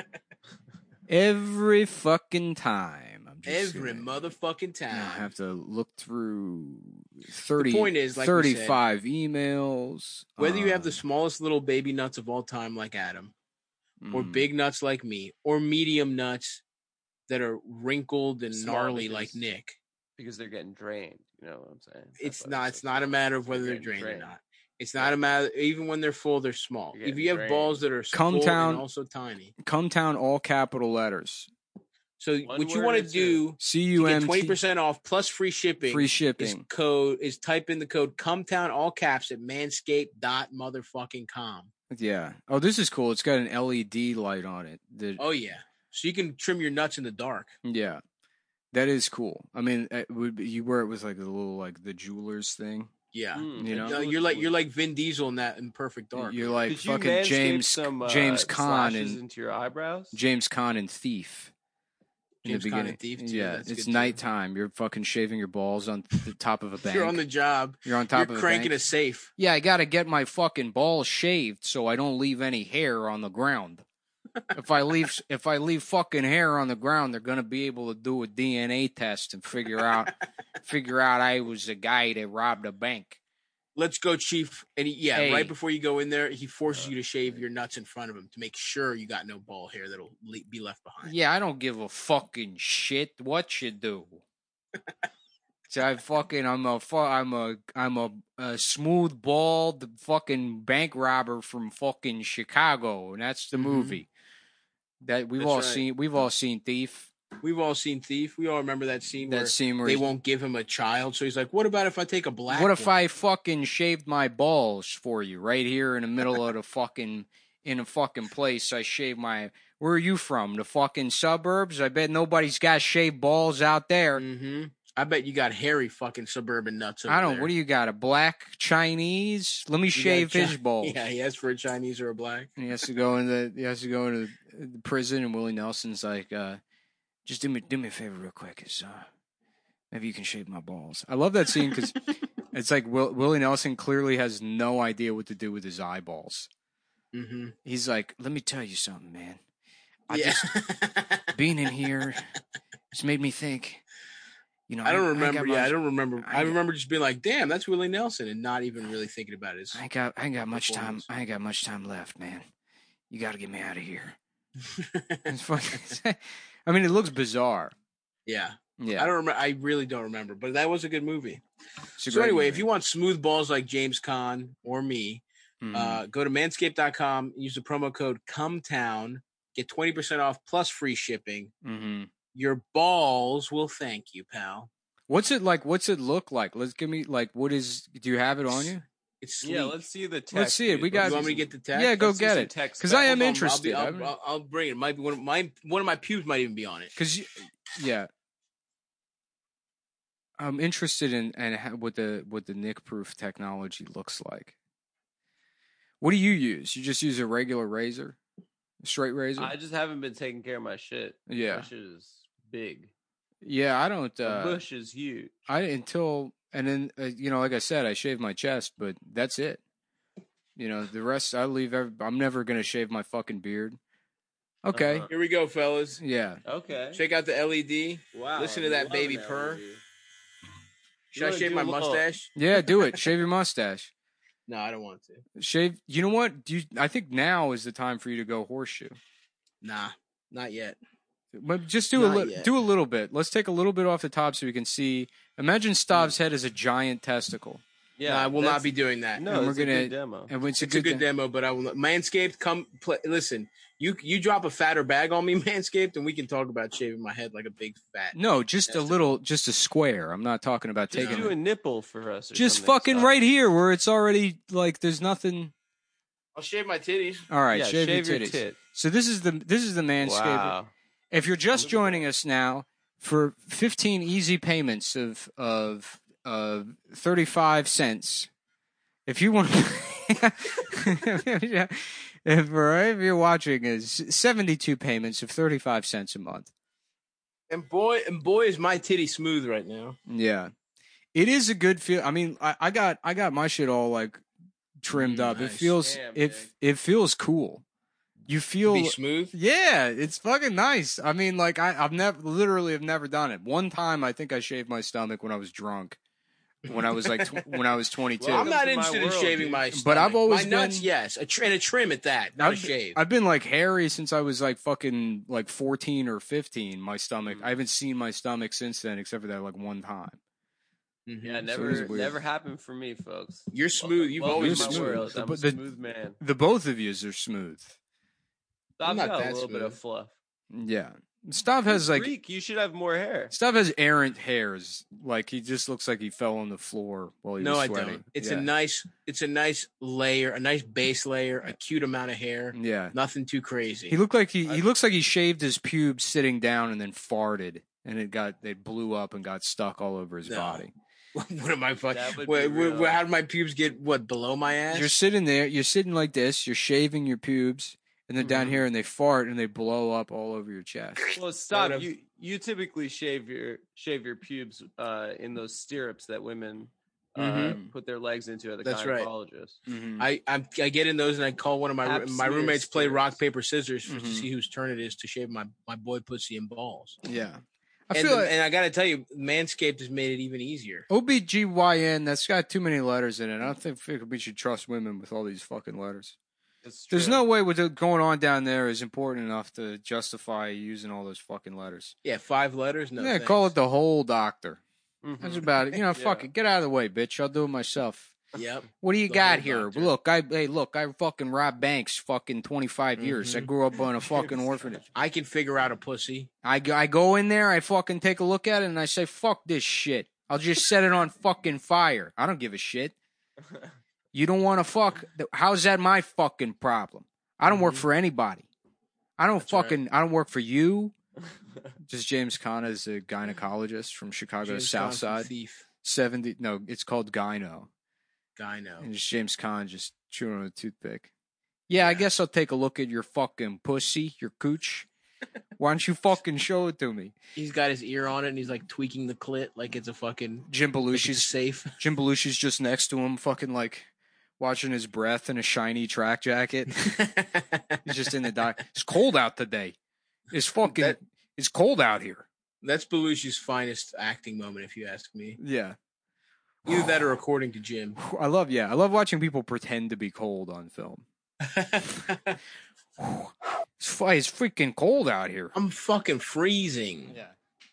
Every fucking time. I'm just Every saying. motherfucking time. I have to look through thirty, the point is, like thirty-five said, emails. Whether uh, you have the smallest little baby nuts of all time like Adam, or mm. big nuts like me, or medium nuts that are wrinkled and Small gnarly because, like Nick. Because they're getting drained, you know what I'm saying? That's it's not it's not a matter of whether they're, they're drained, drained or not. It's not a matter even when they're full, they're small. If you have drained. balls that are full and also tiny. Come Town, all capital letters. So One what you want to do C U M T, to get twenty percent off plus free shipping. Free shipping. Is code is type in the code ComeTown all caps at manscaped dot motherfucking com. Yeah. Oh, this is cool. It's got an L E D light on it. That, oh yeah. So you can trim your nuts in the dark. Yeah. That is cool. I mean, it would be, you wear it with like a little like the jeweler's thing. Yeah. Mm, you know, no, you're like you're like Vin Diesel in that in Perfect Dark. You're like Did fucking you James some, uh, James Caan and into your eyebrows. James Caan and Thief. In James the beginning, Caan Thief too. Yeah, That's it's good nighttime. Too. You're fucking shaving your balls on the top of a bank. You're on the job. You're on top You're of cranking a, bank. a safe. Yeah, I got to get my fucking balls shaved so I don't leave any hair on the ground. if I leave if I leave fucking hair on the ground, they're gonna be able to do a D N A test and figure out figure out I was the guy that robbed a bank. Let's go, Chief. And he, yeah, hey. right before you go in there, he forces uh, you to shave your nuts in front of him to make sure you got no ball hair that'll le- be left behind. Yeah, I don't give a fucking shit what you do. So I fucking I'm a I'm a I'm a, a smooth bald fucking bank robber from fucking Chicago, and that's the mm-hmm. movie that we've that's all right. seen. We've all seen Thief. We've all seen Thief. We all remember that scene. That where scene where they he, won't give him a child, so he's like, "What about if I take a black? What if one? I fucking shaved my balls for you right here in the middle of the fucking in a fucking place? I shave my. Where are you from? The fucking suburbs? I bet nobody's got shaved balls out there. Mm-hmm. I bet you got hairy fucking suburban nuts over I don't. there. What do you got? A black Chinese? Let me you shave his chi- balls. Yeah, he asked for a Chinese or a black. And he has to go into he has to go into the prison, and Willie Nelson's like, uh, just do me do me a favor real quick. It's, uh, maybe you can shave my balls. I love that scene because it's like Will, Willie Nelson clearly has no idea what to do with his eyeballs. Mm-hmm. He's like, let me tell you something, man. I yeah. just being in here just made me think. You know, I don't I, remember. I yeah, much, I don't remember. I, I remember just being like, "Damn, that's Willie Nelson," and not even really thinking about it. I ain't got, I ain't got much time. I ain't got much time left, man. You got to get me out of here. It's fucking. I mean, it looks bizarre. Yeah, yeah. I don't remember. I really don't remember, but that was a good movie. So anyway, movie. if you want smooth balls like James Caan or me, mm-hmm. uh, go to manscaped dot com. Use the promo code CUMTOWN. Get twenty percent off plus free shipping. Mm-hmm. Your balls will thank you, pal. What's it like? What's it look like? Let's give me like. What is? Do you have it on you? It's sleek. Yeah, let's see the text. Let's see it. We got. You want me to get the text? Yeah, go let's get it. Because I am interested. I'll, be, I'll, I'll, I'll bring it. it. Might be one of my one of my pubes might even be on it. Because yeah, I'm interested in and what the what the Nick Proof technology looks like. What do you use? You just use a regular razor, a straight razor? I just haven't been taking care of my shit. Yeah, my shit is big. Yeah, I don't. Uh, the bush is huge. I until and then uh, you know, like I said, I shave my chest, but that's it. You know, the rest I leave. Every, I'm never gonna shave my fucking beard. Okay, uh-huh. Here we go, fellas. Yeah. Okay. Check out the L E D. Wow. Listen to that baby purr. L E D. Should I shave my mustache? Yeah, do it. Shave your mustache. No, I don't want to. Shave. You know what? Do you, I think now is the time for you to go horseshoe. Nah, not yet. But just do not a little. Do a little bit. Let's take a little bit off the top so we can see. Imagine Stav's head as a giant testicle. Yeah, nah, I will not be doing that. No, and we're it's gonna, a good demo. And it's, it's a, good, a good de- demo, but I will. Manscaped, come play. Listen, you you drop a fatter bag on me, Manscaped, and we can talk about shaving my head like a big fat. No, just testicle. a little, just a square. I'm not talking about just taking. Do a nipple for us. Or just fucking right here, where it's already like there's nothing. I'll shave my titties. All right, yeah, shave, shave your, your titties. tit. So this is the this is the Manscaped. Wow. If you're just joining us now, for fifteen easy payments of of of thirty-five cents, if you want, if, if you're watching, is seventy-two payments of thirty-five cents a month. And boy, and boy, is my titty smooth right now. Yeah, it is a good feel. I mean, I, I got I got my shit all like trimmed mm, up. Nice. It feels Damn, it man. it feels cool. You feel be smooth. Yeah, it's fucking nice. I mean, like I, I've never, literally, have never done it. One time, I think I shaved my stomach when I was drunk. When I was like, tw- when I was twenty-two. Well, I'm not interested world, in shaving dude. my stomach. But I've always my been nuts, yes, a tr- and a trim at that, not I've, a shave. I've been like hairy since I was like fucking like fourteen or fifteen. My stomach. Mm. I haven't seen my stomach since then, except for that like one time. Mm-hmm. Yeah, never, so never happened for me, folks. You're smooth. You've well, always been smooth. I'm the, a smooth man. The both of you are smooth. Stav got a little smooth. bit of fluff. Yeah. Stav has like Greek. You should have more hair. Stav has errant hairs. Like he just looks like he fell on the floor while he no, was I sweating. don't. It's yeah. a nice it's a nice layer, a nice base layer, a cute amount of hair. Yeah. Nothing too crazy. He looked like he, he looks like he shaved his pubes sitting down and then farted and it got they blew up and got stuck all over his no. body. What am I fucking? Wait, wait, how did my pubes get what below my ass? You're sitting there, you're sitting like this, you're shaving your pubes. And they're down mm-hmm. here, and they fart, and they blow up all over your chest. Well, stop. You you typically shave your shave your pubes uh, in those stirrups that women uh, mm-hmm. put their legs into at the That's gynecologist. Right. Mm-hmm. I, I I get in those, and I call one of my Pap my roommates play stirrups. rock paper scissors for, mm-hmm. to see whose turn it is to shave my, my boy pussy and balls. Yeah, I and, feel the, like, and I got to tell you, Manscaped has made it even easier. O B G Y N, that's got too many letters in it. I don't think we should trust women with all these fucking letters. There's no way what's going on down there is important enough to justify using all those fucking letters. Yeah, five letters? No, yeah, thanks. Call it the whole doctor. Mm-hmm. That's about it. You know, fuck yeah. it. Get out of the way, bitch. I'll do it myself. Yep. What do you the got here? Doctor. Look, I hey, look, I fucking robbed banks fucking twenty-five mm-hmm. years. I grew up on a fucking orphanage. I can figure out a pussy. I, I go in there, I fucking take a look at it, and I say, fuck this shit. I'll just set it on fucking fire. I don't give a shit. You don't want to fuck? How's that my fucking problem? I don't work for anybody. I don't That's fucking. Right. I don't work for you. Just James Caan is a gynecologist from Chicago's South Side. Thief. Seventy. No, it's called Gyno. Gyno. And just James Caan just chewing on a toothpick. Yeah, yeah, I guess I'll take a look at your fucking pussy, your cooch. Why don't you fucking show it to me? He's got his ear on it and he's like tweaking the clit like it's a fucking Jim Belushi's like safe. Jim Belushi's just next to him, fucking like. Watching his breath in a shiny track jacket. He's just in the dock. It's cold out today. It's fucking. That, it's cold out here. That's Belushi's finest acting moment, if you ask me. Yeah. Either that or according to Jim. I love, yeah, I love watching people pretend to be cold on film. It's, it's freaking cold out here. I'm fucking freezing. Yeah.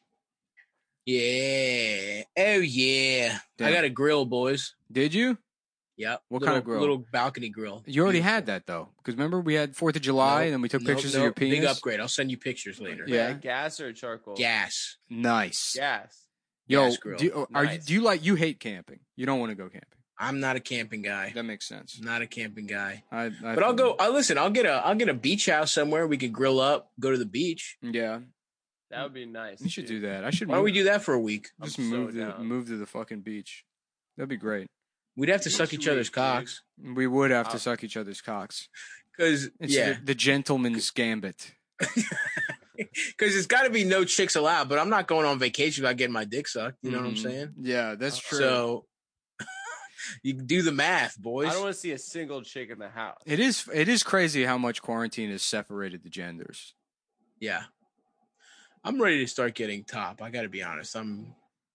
Yeah. Oh, yeah. Damn. I got a grill, boys. Did you? Yep. What little, kind of grill? Little balcony grill. You already Beautiful. had that, though. Because remember, we had fourth of July, nope. and then we took nope, pictures nope. of your penis? Big upgrade. I'll send you pictures later. Yeah. Gas or charcoal? Gas. Nice. Gas. Yo, Gas grill. Do, you, are nice. you, do you like, you hate camping? You don't want to go camping? I'm not a camping guy. That makes sense. Not a camping guy. I, I but I'll go. I listen. I'll get a. I'll get a beach house somewhere. We could grill up. Go to the beach. Yeah, that would be nice. You should dude. do that. I should. Why don't we do that for a week? Just I'm move so to down. move to the fucking beach. That'd be great. We'd have to beach suck each week, other's dude. cocks. We would have to oh. suck each other's cocks. Because yeah, the, the gentleman's gambit. Because it's got to be no chicks allowed. But I'm not going on vacation without getting my dick sucked. You know mm-hmm. what I'm saying? Yeah, that's true. So. You do the math, boys. I don't want to see a single chick in the house. It is it is crazy how much quarantine has separated the genders. Yeah. I'm ready to start getting top. I got to be honest. I'm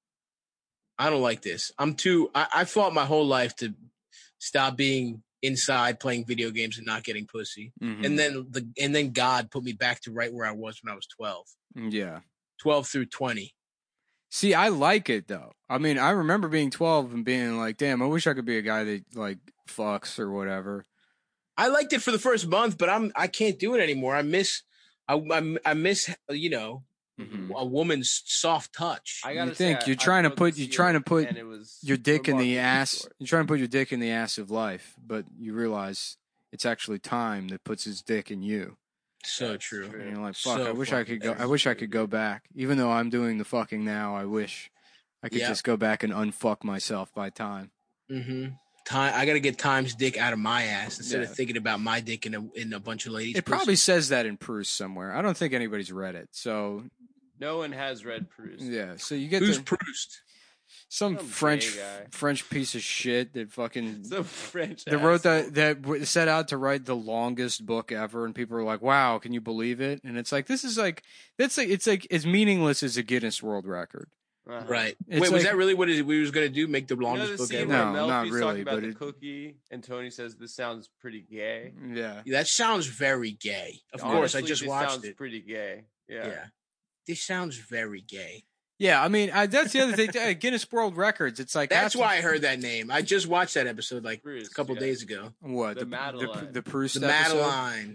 I don't like this. I'm too I, I fought my whole life to stop being inside playing video games and not getting pussy. Mm-hmm. And then the and then God put me back to right where I was when I was twelve. Yeah. twelve through twenty. See, I like it though. I mean, I remember being twelve and being like, "Damn, I wish I could be a guy that like fucks or whatever." I liked it for the first month, but I'm I can't do it anymore. I miss, I I, I miss you know, mm-hmm. a woman's soft touch. I gotta you think say, you're I, trying I to put you're trying to put your dick in the ass. You're trying to put your dick in the ass of life, but you realize it's actually time that puts his dick in you. So That's true. true. And you're like, fuck, so I wish I could go I wish I could go back. Even though I'm doing the fucking now, I wish I could yep. just go back and unfuck myself by time. Mm-hmm. Time I gotta get Time's dick out of my ass instead yeah. of thinking about my dick in a in a bunch of ladies. It pussy. Probably says that in Proust somewhere. I don't think anybody's read it. So no one has read Proust. Yeah. So you get Who's the, Proust? Some, Some French French piece of shit that fucking Some French that wrote that that set out to write the longest book ever, and people were like, "Wow, can you believe it?" And it's like this is like that's like it's like as meaningless as a Guinness World Record. Uh-huh. Right. It's Wait, like, was that really what we was going to do? Make the longest you know the book ever? No, Melfi's not really. Talking about but the it, cookie, and Tony says this sounds pretty gay. Yeah. That sounds very gay. Of Honestly, course, I just this watched sounds it. Pretty gay. Yeah. Yeah. This sounds very gay. Yeah, I mean, I, that's the other thing. Uh, Guinness World Records. It's like that's why I heard that name. I just watched that episode like Bruce, a couple yeah. days ago. What the the Madeline. the, the Proust the episode? Madeline.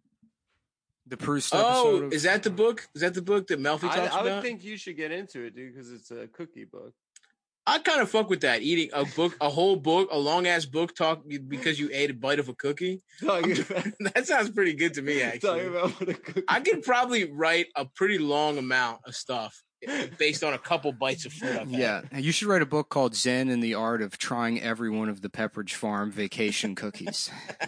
The Proust episode. Oh, of, is that the book? Is that the book that Melfi talks I, I about? would think you should get into it, dude, because it's a cookie book. I kind of fuck with that. Eating a book, a whole book, a long ass book, talk because you ate a bite of a cookie. That sounds pretty good to me. Actually, about what a cookie I could probably write a pretty long amount of stuff based on a couple bites of food. Yeah, you should write a book called Zen and the Art of Trying Every One of the Pepperidge Farm Vacation Cookies.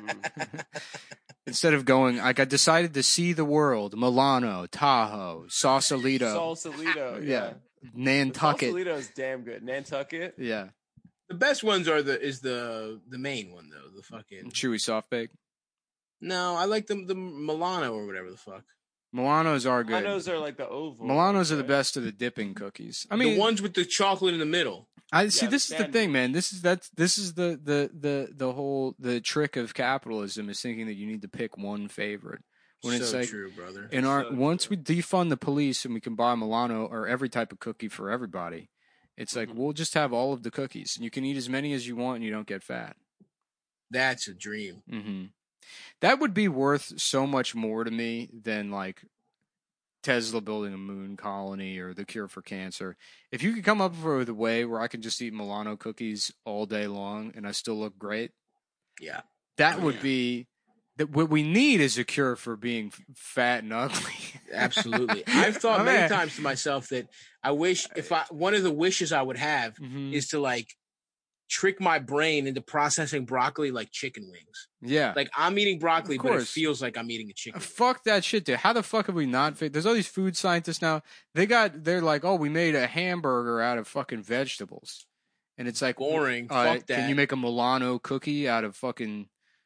Instead of going, like I decided to see the world, Milano, Tahoe, Sausalito. Sausalito, yeah. yeah. Nantucket. Sausalito is damn good. Nantucket? Yeah. The best ones are the is the the main one though, the fucking chewy soft bake. No, I like the the Milano or whatever the fuck. Milanos are good. Milanos are like the oval. Milanos ones, are right? the best of the dipping cookies. I mean, the ones with the chocolate in the middle. I see. Yeah, this is the thing, man. This is that. This is the, the the the whole the trick of capitalism is thinking that you need to pick one favorite. When so it's like, true, brother. In our so once true. we defund the police and we can buy Milano or every type of cookie for everybody, it's like mm-hmm. we'll just have all of the cookies and you can eat as many as you want and you don't get fat. That's a dream. Mm-hmm. That would be worth so much more to me than like Tesla building a moon colony or the cure for cancer. If you could come up with a way where I can just eat Milano cookies all day long and I still look great, yeah, that oh, would yeah. be that. What we need is a cure for being fat and ugly. Absolutely. I've thought Oh, many man. times to myself that I wish if I one of the wishes I would have Mhm. is to like trick my brain into processing broccoli like chicken wings. Yeah. Like I'm eating broccoli, Of but it course. feels like I'm eating a chicken. Uh, Fuck that shit, dude. How the fuck have we not fit? There's all these food scientists now. They got, they're like, oh, we made a hamburger out of fucking vegetables. And it's like, Boring. all right, Fuck that. Can you make a Milano cookie out of fucking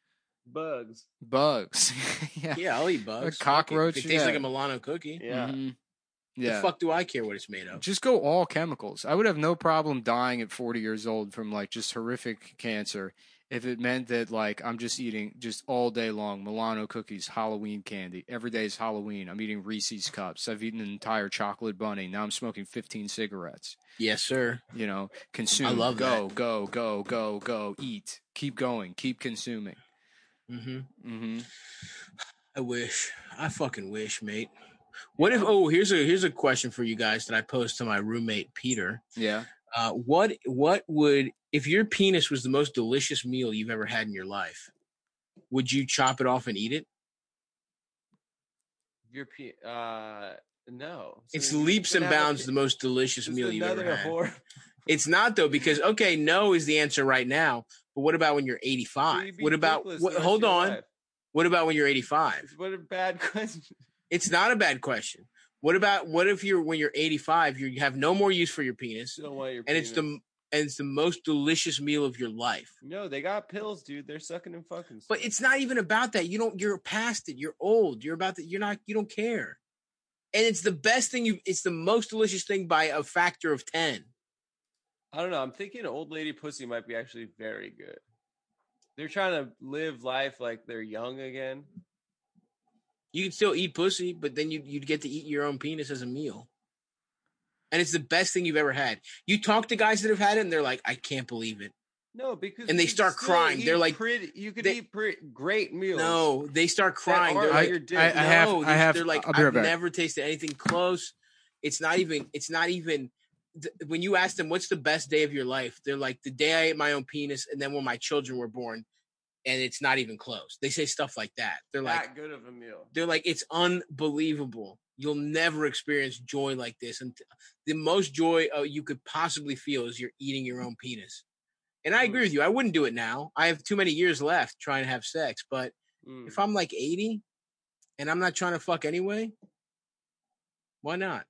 Bugs. Bugs. yeah. yeah, I'll eat bugs. A cockroach. It, it tastes yeah. like a Milano cookie. Yeah. Mm-hmm. Yeah. The fuck do I care what it's made of? Just go all chemicals. I would have no problem dying at forty years old from like just horrific cancer if it meant that like I'm just eating just all day long Milano cookies, Halloween candy. Every day is Halloween. I'm eating Reese's cups. I've eaten an entire chocolate bunny. Now I'm smoking fifteen cigarettes. Yes, sir. You know, consume. I love go, that. go, go, go, go. Eat. Keep going. Keep consuming. Mm-hmm. Mm-hmm. I wish. I fucking wish, mate. What if? Oh, here's a here's a question for you guys that I posed to my roommate Peter. Yeah. Uh, what what would if your penis was the most delicious meal you've ever had in your life? Would you chop it off and eat it? Your pe- uh no. So it's leaps and bounds a, the most delicious meal you've ever had. Whore. It's not though because okay, no is the answer right now. But what about when you're eighty-five? What about? What, hold on. Life. What about when you're eighty-five? What a bad question. It's not a bad question. What about what if you're when you're eighty-five, you have no more use for your penis, you don't want your and penis. it's the and it's the most delicious meal of your life. No, they got pills, dude. They're sucking and fucking. But it's not even about that. You don't. You're past it. You're old. You're about that. You're not. You don't care. And it's the best thing you. It's the most delicious thing by a factor of ten. I don't know. I'm thinking old lady pussy might be actually very good. They're trying to live life like they're young again. You can still eat pussy, but then you'd, you'd get to eat your own penis as a meal. And it's the best thing you've ever had. You talk to guys that have had it, and they're like, I can't believe it. No, because... And they start crying. They're like... Pretty, you could they, eat pretty, great meals. No, they start crying. They're like, your dick. I, I no, have, I have, they're like, I've right never tasted anything close. It's not even... It's not even... When you ask them, what's the best day of your life? They're like, the day I ate my own penis, and then when my children were born. And it's not even close. They say stuff like that. They're that like, good of a meal. They're like, it's unbelievable. You'll never experience joy like this. And the most joy uh, you could possibly feel is you're eating your own penis. And I agree with you. I wouldn't do it now. I have too many years left trying to have sex. But mm. if I'm like eighty and I'm not trying to fuck anyway, why not?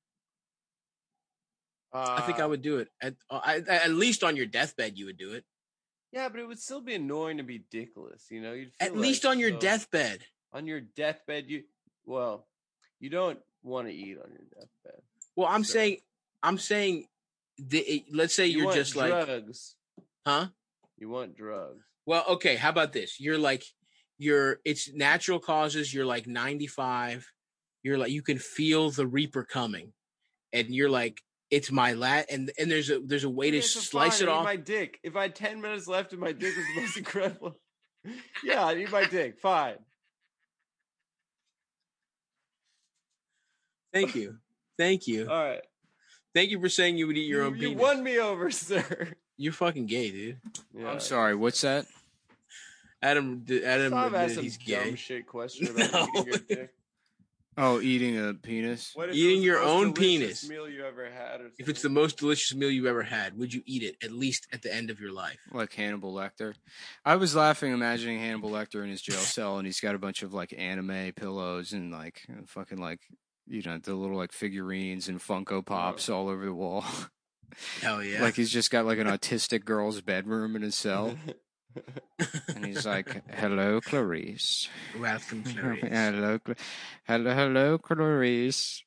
Uh, I think I would do it. At, uh, I, at least on your deathbed, you would do it. Yeah, but it would still be annoying to be dickless, you know? You'd feel At like, least on your so, deathbed. On your deathbed, you well, you don't want to eat on your deathbed. Well, I'm so. saying, I'm saying, the, let's say you you're just drugs. like, drugs, huh? You want drugs? Well, okay. How about this? You're like, you're. It's natural causes. You're like ninety-five. You're like, you can feel the reaper coming, and you're like. It's my lat, and and there's a there's a way to slice it off. My dick. If I had ten minutes left, and my dick was the most incredible. Yeah, I need my dick. Fine. Thank you, thank you. All right. Thank you for saying you would eat your you, own penis. You won me over, sir. You're fucking gay, dude. Yeah. I'm sorry. What's that? Adam. Adam. Stop asking he's dumb gay. shit question about no. eating your dick. Oh, eating a penis? What if eating your the most own penis. Meal you ever had, or if it's the most delicious meal you've ever had, would you eat it at least at the end of your life? Like Hannibal Lecter. I was laughing, imagining Hannibal Lecter in his jail cell, and he's got a bunch of like anime pillows and like fucking like you know the little like figurines and Funko Pops oh. all over the wall. Hell yeah! Like he's just got like an autistic girl's bedroom in his cell. And he's like, "Hello, Clarice. Welcome, Clarice. hello, hello, hello, Clarice.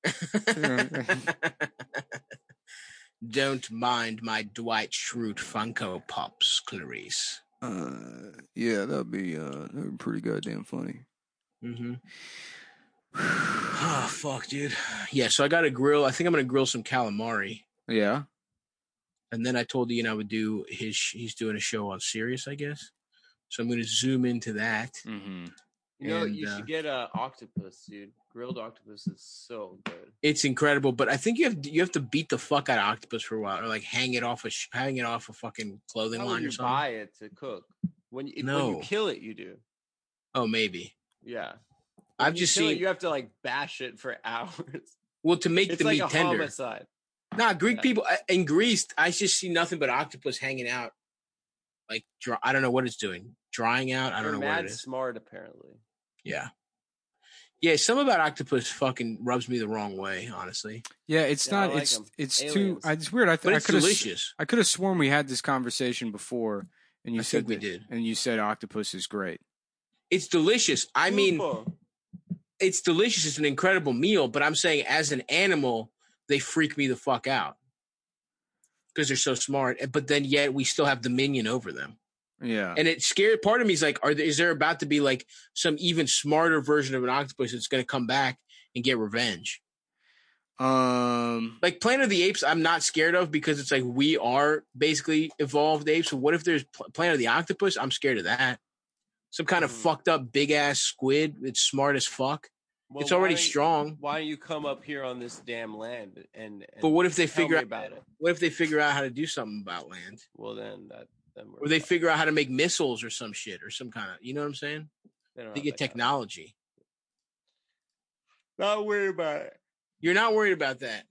Don't mind my Dwight Schrute Funko Pops, Clarice. Uh, yeah, that'd be uh, that'd be pretty goddamn funny. Mm-hmm. Oh fuck, dude. Yeah, so I got to grill. I think I'm gonna grill some calamari. Yeah. And then I told Ian I would do his. He's doing a show on Sirius, I guess. So I'm going to zoom into that. Mm-hmm. You know, and, you uh, should get a octopus, dude. Grilled octopus is so good. It's incredible, but I think you have you have to beat the fuck out of octopus for a while, or like hang it off a hang it off a fucking clothing How line would you or something. Buy it to cook. When you no. when you kill it, you do. Oh, maybe. Yeah. When I've just seen it, you have to like bash it for hours. Well, to make it's the like meat a tender. Homicide. Nah, Greek yeah. people in Greece, I just see nothing but octopus hanging out. Like, dry, I don't know what it's doing. Drying out? I don't They're know mad what it is. Smart, apparently. Yeah. Yeah, some about octopus fucking rubs me the wrong way, honestly. Yeah, it's yeah, not, like it's, them. it's Aliens. too, it's weird. I, th- but I it's could delicious. I could have sworn we had this conversation before, and you I said think we that, did. and you said octopus is great. It's delicious. I mean, it's delicious. It's an incredible meal. But I'm saying, as an animal, they freak me the fuck out because they're so smart. But then, yet we still have dominion over them. Yeah, and it scared. Part of me is like, are there, is there about to be like some even smarter version of an octopus that's going to come back and get revenge? Um, like Planet of the Apes, I'm not scared of because it's like we are basically evolved apes. So what if there's Planet of the Octopus? I'm scared of that. Some kind of mm. fucked up big ass squid. It's smart as fuck. Well, it's already strong. Why don't you come up here on this damn land and? and but what if they figure out about it? What if they figure out how to do something about land? Well, then that. Then or they figure out how to make missiles or some shit or some kind of. You know what I'm saying? They, they get technology. Kind of... Not worried about it. You're not worried about that.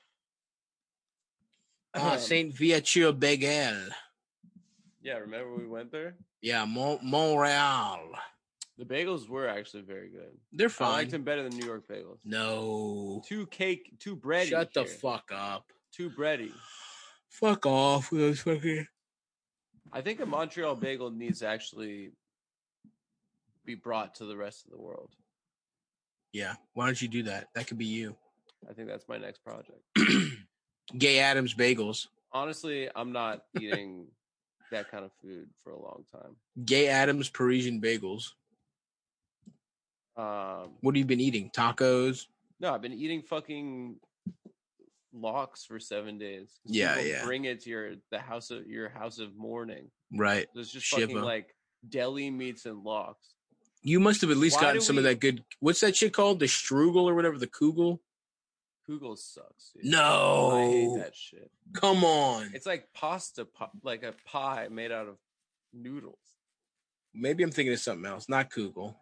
Um, uh, Saint Viateur-Bagel. Yeah, remember we went there? Yeah, Mon- Montreal. The bagels were actually very good. They're fine. I liked them better than New York bagels. No. Too cake, too bready. Shut here. the fuck up. Too bready. Fuck off with those fucking... I think a Montreal bagel needs to actually be brought to the rest of the world. Yeah. Why don't you do that? That could be you. I think that's my next project. Gay Adams bagels. Honestly, I'm not eating that kind of food for a long time. Gay Adams Parisian bagels. Um, what have you been eating? Tacos? No, I've been eating fucking lox for seven days. Yeah, yeah. Bring it to your the house of your house of mourning. Right. There's just Shiva. Fucking like deli meats and lox. You must have at least Why gotten some we... of that good. What's that shit called? The strugel or whatever. The kugel. Kugel sucks. Dude. No, I hate that shit. Come on. It's like pasta, like a pie made out of noodles. Maybe I'm thinking of something else. Not kugel.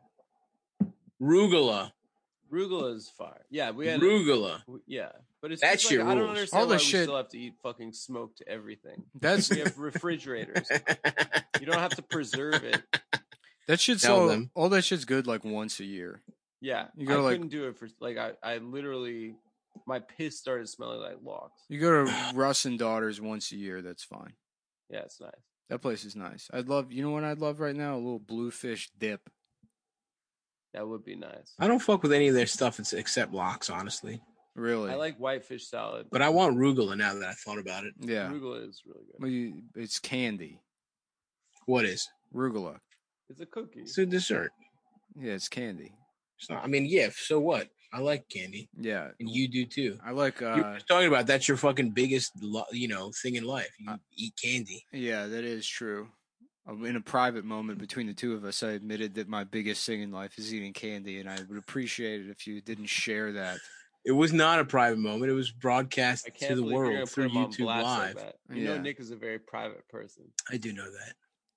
Rugula. Rugula is fire. Yeah, we had Rugula. A, yeah, but it's that shit like, rules. I don't understand all why the we shit. still have to eat fucking smoked everything. That's we have refrigerators. You don't have to preserve it. That shit's Tell all, them. all that shit's good like once a year. Yeah, you go I like, couldn't do it for like I, I literally my piss started smelling like lox. You go to Russ and Daughters once a year. That's fine. Yeah, it's nice. That place is nice. I'd love. You know what I'd love right now? A little bluefish dip. That would be nice. I don't fuck with any of their stuff except lox, honestly. Really? I like whitefish salad. But I want rugula now that I thought about it. Yeah. Rugula is really good. Well, you, it's candy. What is? Rugula. It's a cookie. It's a dessert. Yeah, it's candy. It's not, I mean, yeah, so what? I like candy. Yeah. And you do too. I like... Uh, You're talking about that's your fucking biggest, you know, thing in life. You uh, eat candy. Yeah, that is true. In a private moment between the two of us, I admitted that my biggest thing in life is eating candy, and I would appreciate it if you didn't share that. It was not a private moment. It was broadcast to the world you're through YouTube Live. Like you yeah. know Nick is a very private person. I do know that.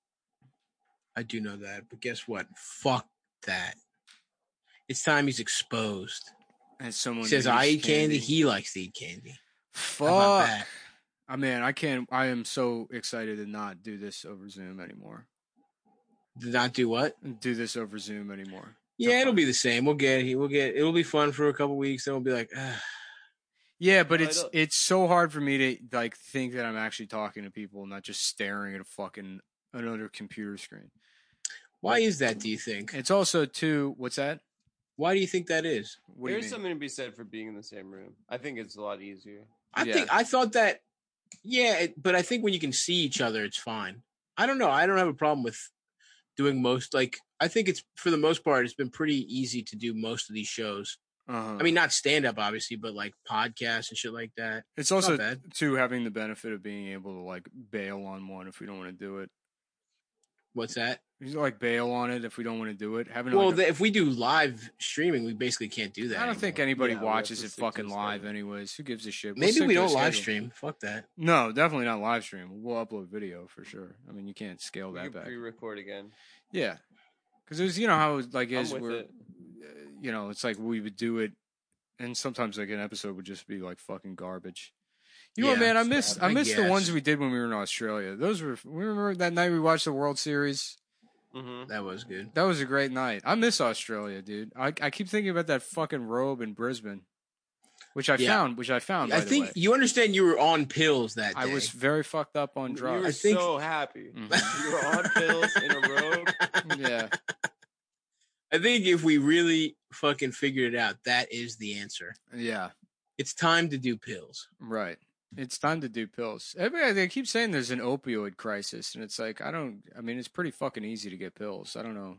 I do know that. But guess what? Fuck that. It's time he's exposed. As someone he says, I eat candy. candy. He likes to eat candy. Fuck. How about that? I mean, I can't. I am so excited to not do this over Zoom anymore. Do not do what? Do this over Zoom anymore. Yeah, it'll be the same. We'll get it. We'll get. It'll be fun for a couple weeks. Then we'll be like, ah. Yeah, but no, it's it's so hard for me to like think that I'm actually talking to people, and not just staring at a fucking another computer screen. Why is that? Do you think? It's also too. What's that? Why do you think that is? What There's something to be said for being in the same room. I think it's a lot easier. I yeah. think I thought that. Yeah, it, but I think when you can see each other, it's fine. I don't know. I don't have a problem with doing most. Like, I think it's for the most part, it's been pretty easy to do most of these shows. Uh-huh. I mean, not stand up, obviously, but like podcasts and shit like that. It's also too having the benefit of being able to like bail on one if we don't want to do it. What's that? You like bail on it if we don't want to do it. Having well, like a, the, if we do live streaming, we basically can't do that. I don't anymore. think anybody yeah, watches it fucking live, anyways. Who gives a shit? We'll Maybe we don't live stream. Fuck that. No, definitely not live stream. We'll upload video for sure. I mean, you can't scale we that can back. Pre-record again. Yeah, because it was you know how it like is we're it. you know it's like we would do it, and sometimes like an episode would just be like fucking garbage. You yeah, know, what, man, I miss I, I miss the ones we did when we were in Australia. Those were. Remember that night we watched the World Series. Mm-hmm. That was good. That was a great night. I miss Australia, dude. I I keep thinking about that fucking robe in Brisbane, which I yeah. found. Which I found. I by think the way. you understand. You were on pills that day. I was very fucked up on drugs. You were I think... so happy. Mm-hmm. You were on pills in a robe. Yeah. I think if we really fucking figured it out, that is the answer. Yeah. It's time to do pills. Right. It's time to do pills. Everybody, they keep saying there's an opioid crisis, and it's like, I don't, I mean, it's pretty fucking easy to get pills. I don't know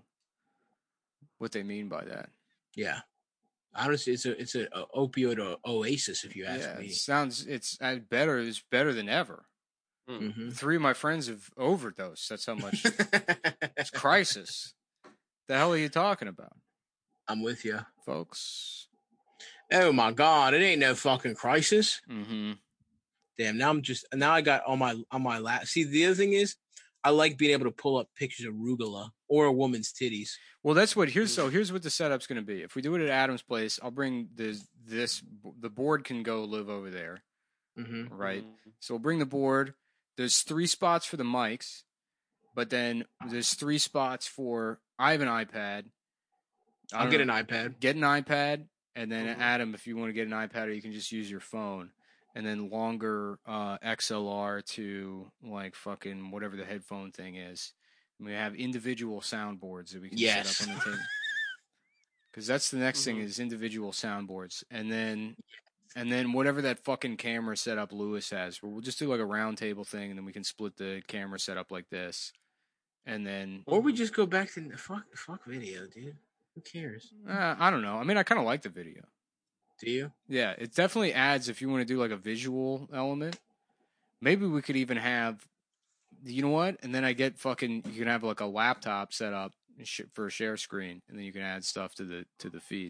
what they mean by that. Yeah. Honestly, it's a it's an opioid o- oasis, if you ask yeah, me. It sounds, it's uh, better, it's better than ever. Mm-hmm. Three of my friends have overdosed. That's how much it's crisis. The hell are you talking about? I'm with you, folks. Oh my God, it ain't no fucking crisis. Mm-hmm. Damn, now I'm just now I got on my on my lap. See, the other thing is, I like being able to pull up pictures of arugula or a woman's titties. Well, that's what here's so here's what the setup's going to be. If we do it at Adam's place, I'll bring the this the board can go live over there, mm-hmm. right? Mm-hmm. So we'll bring the board. There's three spots for the mics, but then there's three spots for. I have an iPad. I'll get know, an iPad. Get an iPad, and then mm-hmm. Adam, if you want to get an iPad, or you can just use your phone. And then longer uh, X L R to like fucking whatever the headphone thing is. And we have individual soundboards that we can yes. set up on the table. Because that's the next mm-hmm. thing is individual soundboards. And then and then whatever that fucking camera setup Lewis has, where we'll just do like a round table thing, and then we can split the camera setup like this. And then or we just go back to fuck fuck video, dude. Who cares? Uh, I don't know. I mean, I kind of like the video. Do you? Yeah, it definitely adds if you want to do like a visual element. Maybe we could even have, you know what? And then I get fucking. You can have like a laptop set up for a share screen, and then you can add stuff to the to the feed.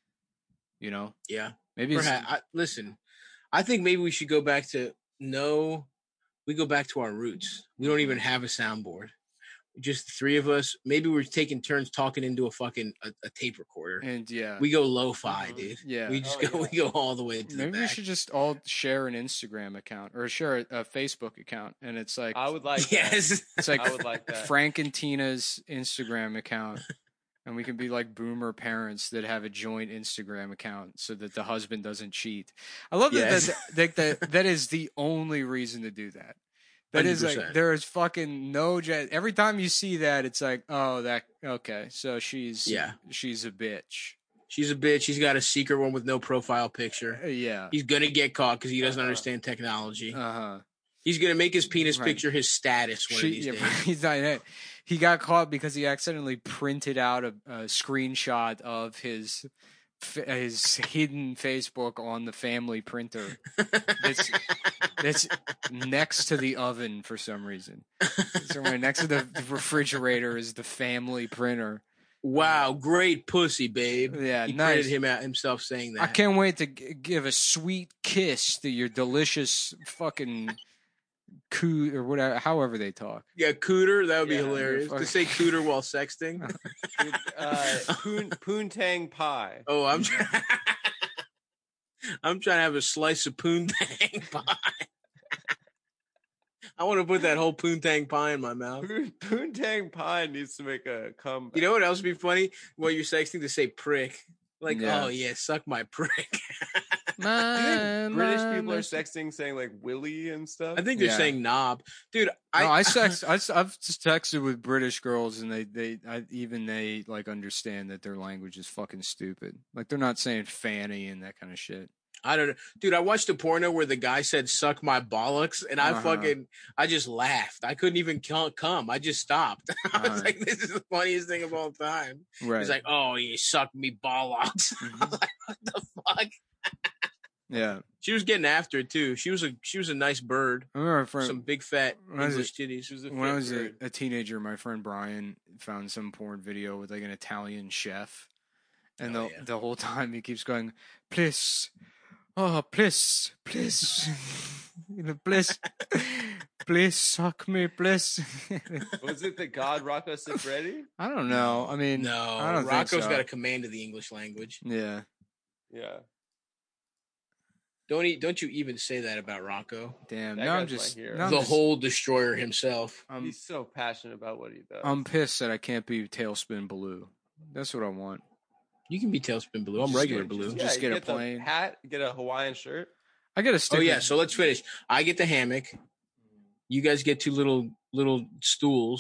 You know? Yeah. Maybe. Perhaps, I, listen, I think maybe we should go back to no. We go back to our roots. We don't even have a soundboard. Just three of us. Maybe we're taking turns talking into a fucking a, a tape recorder. And yeah, we go lo-fi, mm-hmm. dude. Yeah, we just oh, go. yeah. We go all the way to Maybe the back. we should just all share an Instagram account or share a, a Facebook account, and it's like I would like. Yes, that. It's like I would like that. Frank and Tina's Instagram account, and we can be like boomer parents that have a joint Instagram account so that the husband doesn't cheat. I love yes. that, that, that, that. That is the only reason to do that. That is like there is fucking no jet. Every time you see that, it's like, oh, that okay. So she's yeah, she's a bitch. She's a bitch. She's got a secret one with no profile picture. Uh, yeah, he's gonna get caught because he doesn't uh-huh. understand technology. Uh huh. He's gonna make his penis right. picture his status one she, of these yeah, days. He's not. He got caught because he accidentally printed out a, a screenshot of his. His hidden Facebook on the family printer. That's that's next to the oven for some reason. Somewhere next to the refrigerator is the family printer. Wow, great pussy, babe. Yeah, he nice. credited him out himself saying that. I can't wait to g- give a sweet kiss to your delicious fucking coo or whatever, however they talk. Yeah, cooter. That would be yeah, hilarious to say cooter while sexting. uh, poon, poontang pie. Oh, I'm trying. I'm trying to have a slice of poontang pie. I want to put that whole poontang pie in my mouth. Poon, poontang pie needs to make a comeback. You know what else would be funny? While you're sexting, to say prick. Like, yeah. oh yeah, suck my prick. my, British my, people my. are sexting saying like willy and stuff. I think they're Yeah. saying knob, dude. I No, I sex. I, I've just texted with British girls, and they, they, I, even they like understand that their language is fucking stupid. Like they're not saying fanny and that kind of shit. I don't know, dude. I watched a porno where the guy said "suck my bollocks," and I Uh-huh. fucking, I just laughed. I couldn't even come. I just stopped. I was Uh-huh. like, "This is the funniest thing of all time." Right. He's like, "Oh, you suck me bollocks." Mhm. I was like, "What the fuck?" Yeah. She was getting after it too. She was a she was a nice bird. I remember a friend, Some big fat when I was English titties. She was a when I fit was a, bird. a teenager, my friend Brian found some porn video with like an Italian chef, and Oh, the yeah. the whole time he keeps going, "Please, oh please, please, you know, please, please suck me, please." Was it the god Rocco Siffredi? I don't know. I mean, No, I don't Rocco's think so. got a command of the English language. Yeah. Yeah. Don't e- don't you even say that about Rocco, Damn. That Now I'm guy's my just, hero. now I'm the just- whole destroyer himself. I'm, He's so passionate about what he does. I'm pissed that I can't be Tailspin Blue. That's what I want. You can be Tailspin Blue. I'm Just regular get- blue. just- yeah, just you get a get the plane. hat, get a Hawaiian shirt. I got to stick. Oh yeah, with- so let's finish. I get the hammock. You guys get two little little stools.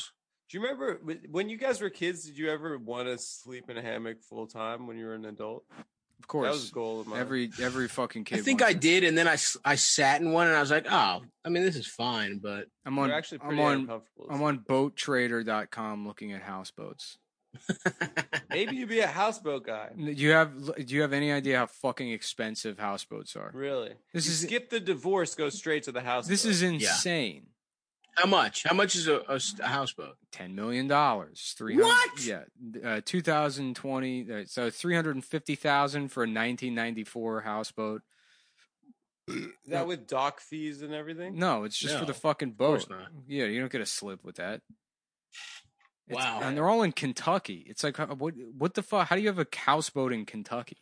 Do you remember when you guys were kids? Did you ever want to sleep in a hammock full time when you were an adult? Of course, that was a goal of mine. Every every fucking kid. I think I did, and then I, I sat in one, and I was like, oh, I mean, this is fine, but I'm on. They're actually pretty I'm on. uncomfortable. I'm on boat trader dot com looking at houseboats. Maybe you'd be a houseboat guy. Do you have Do you have any idea how fucking expensive houseboats are? Really? This you is skip the divorce, go straight to the houseboat. This is insane. How much? How much is a, a, a houseboat? Ten million dollars. Three What? Yeah, uh, two thousand twenty. Uh, so three hundred and fifty thousand for a nineteen ninety four houseboat. Is that with dock fees and everything? No, it's just No, for the fucking boat. Of course not. Yeah, you don't get a slip with that. It's, Wow. And they're all in Kentucky. It's like, what? What the fuck? How do you have a houseboat in Kentucky?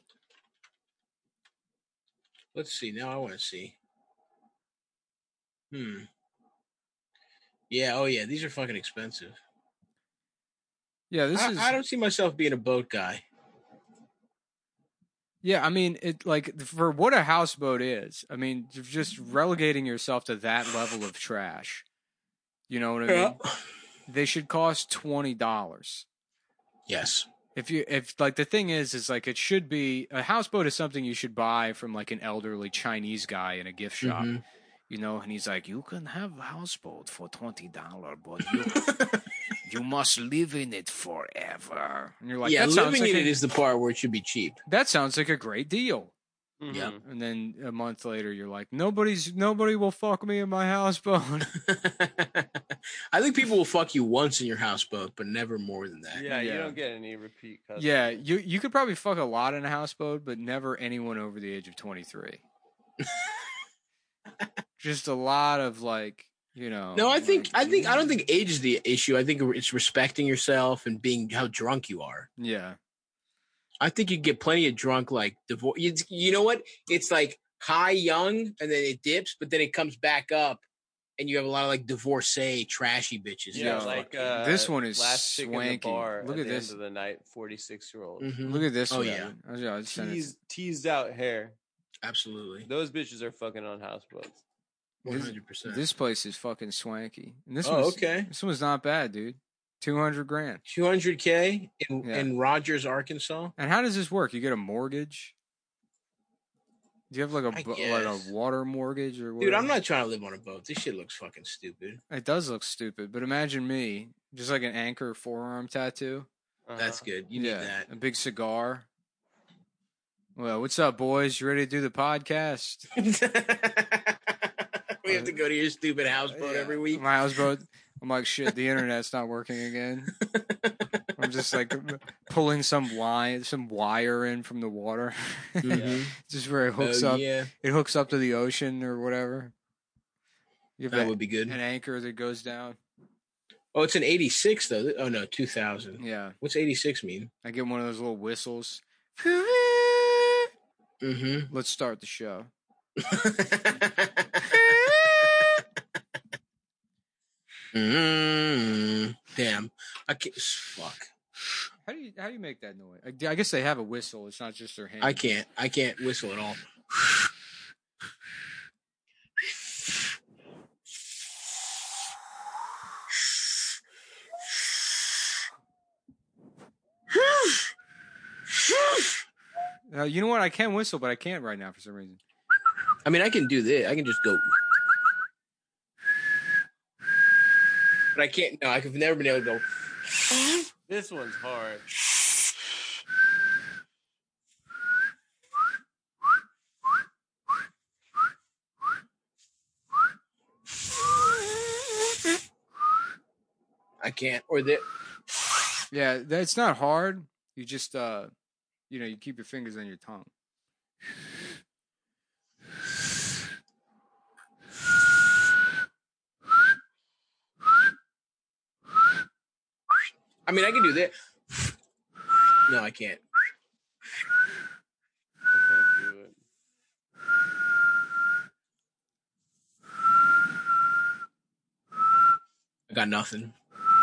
Let's see. Now I want to see. Hmm. Yeah. Oh, yeah. These are fucking expensive. Yeah, this I, is. I don't see myself being a boat guy. Yeah, I mean, it like for what a houseboat is. I mean, just relegating yourself to that level of trash. You know what I mean? Yeah. They should cost twenty dollars. Yes. If you if like the thing is is like it should be a houseboat is something you should buy from like an elderly Chinese guy in a gift shop. Mm-hmm. You know, and he's like, you can have a houseboat for twenty dollars, but you you must live in it forever. And you're like, yeah, that sounds living like in a, it is the part where it should be cheap. that sounds like a great deal. Mm-hmm. Yeah. And then a month later, you're like, nobody's nobody will fuck me in my houseboat. I think people will fuck you once in your houseboat, but never more than that. Yeah, Yeah. you don't get any repeat customers. Yeah, you you could probably fuck a lot in a houseboat, but never anyone over the age of twenty-three. Just a lot of like, you know. No, I think like, I think I don't think age is the issue. I think it's respecting yourself and being how drunk you are. Yeah. I think you get plenty of drunk like divorce. You, you know what? It's like high young and then it dips, but then it comes back up, and you have a lot of like divorcee trashy bitches. Yeah, Yo, like uh, this one is last chick in the swanky. bar Look at at the this. end of the night, forty-six year old, Mhm. Look at this Oh, one. yeah. I was- I was sending- teased, teased out hair. Absolutely, Those bitches are fucking on houseboats. one hundred percent. This place is fucking swanky. And this Oh, one's, okay. This one's not bad, dude. Two hundred grand. two hundred K in Yeah. in Rogers, Arkansas. And how does this work? You get a mortgage? Do you have like a I bu- like guess. a water mortgage or what? Dude, I'm not trying to live on a boat. This shit looks fucking stupid. It does look stupid, but imagine me, just like an anchor forearm tattoo. Uh-huh. That's good. You yeah, need that. a big cigar. Well, what's up, boys? You ready to do the podcast? We have to go to your stupid houseboat Yeah. every week. My houseboat. I'm like, shit, the internet's not working again. I'm just like pulling some line, some wire in from the water, Mhm. just where it hooks Oh, up. yeah, It hooks up to the ocean or whatever. You have that a- would be good. an anchor that goes down. Oh, it's an eighty-six though. Oh no, two thousand. Yeah, What's eighty-six mean? I get one of those little whistles. Mm-hmm. Let's start the show. mm, damn. I can't. Fuck. How do you how do you make that noise? I, I guess they have a whistle. It's not just their hand. I can't. I can't whistle at all. Uh, you know what? I can whistle, but I can't right now for some reason. I mean, I can do this. I can just go. But I can't. No, I've never been able to go. This one's hard. I can't. Or the. Yeah, that's not hard. You just uh, you know, you keep your fingers on your tongue. I mean, I can do that. No, I can't. I can't do it. I got nothing.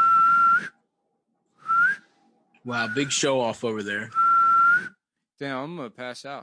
Wow, big show off over there. Damn, I'm gonna pass out.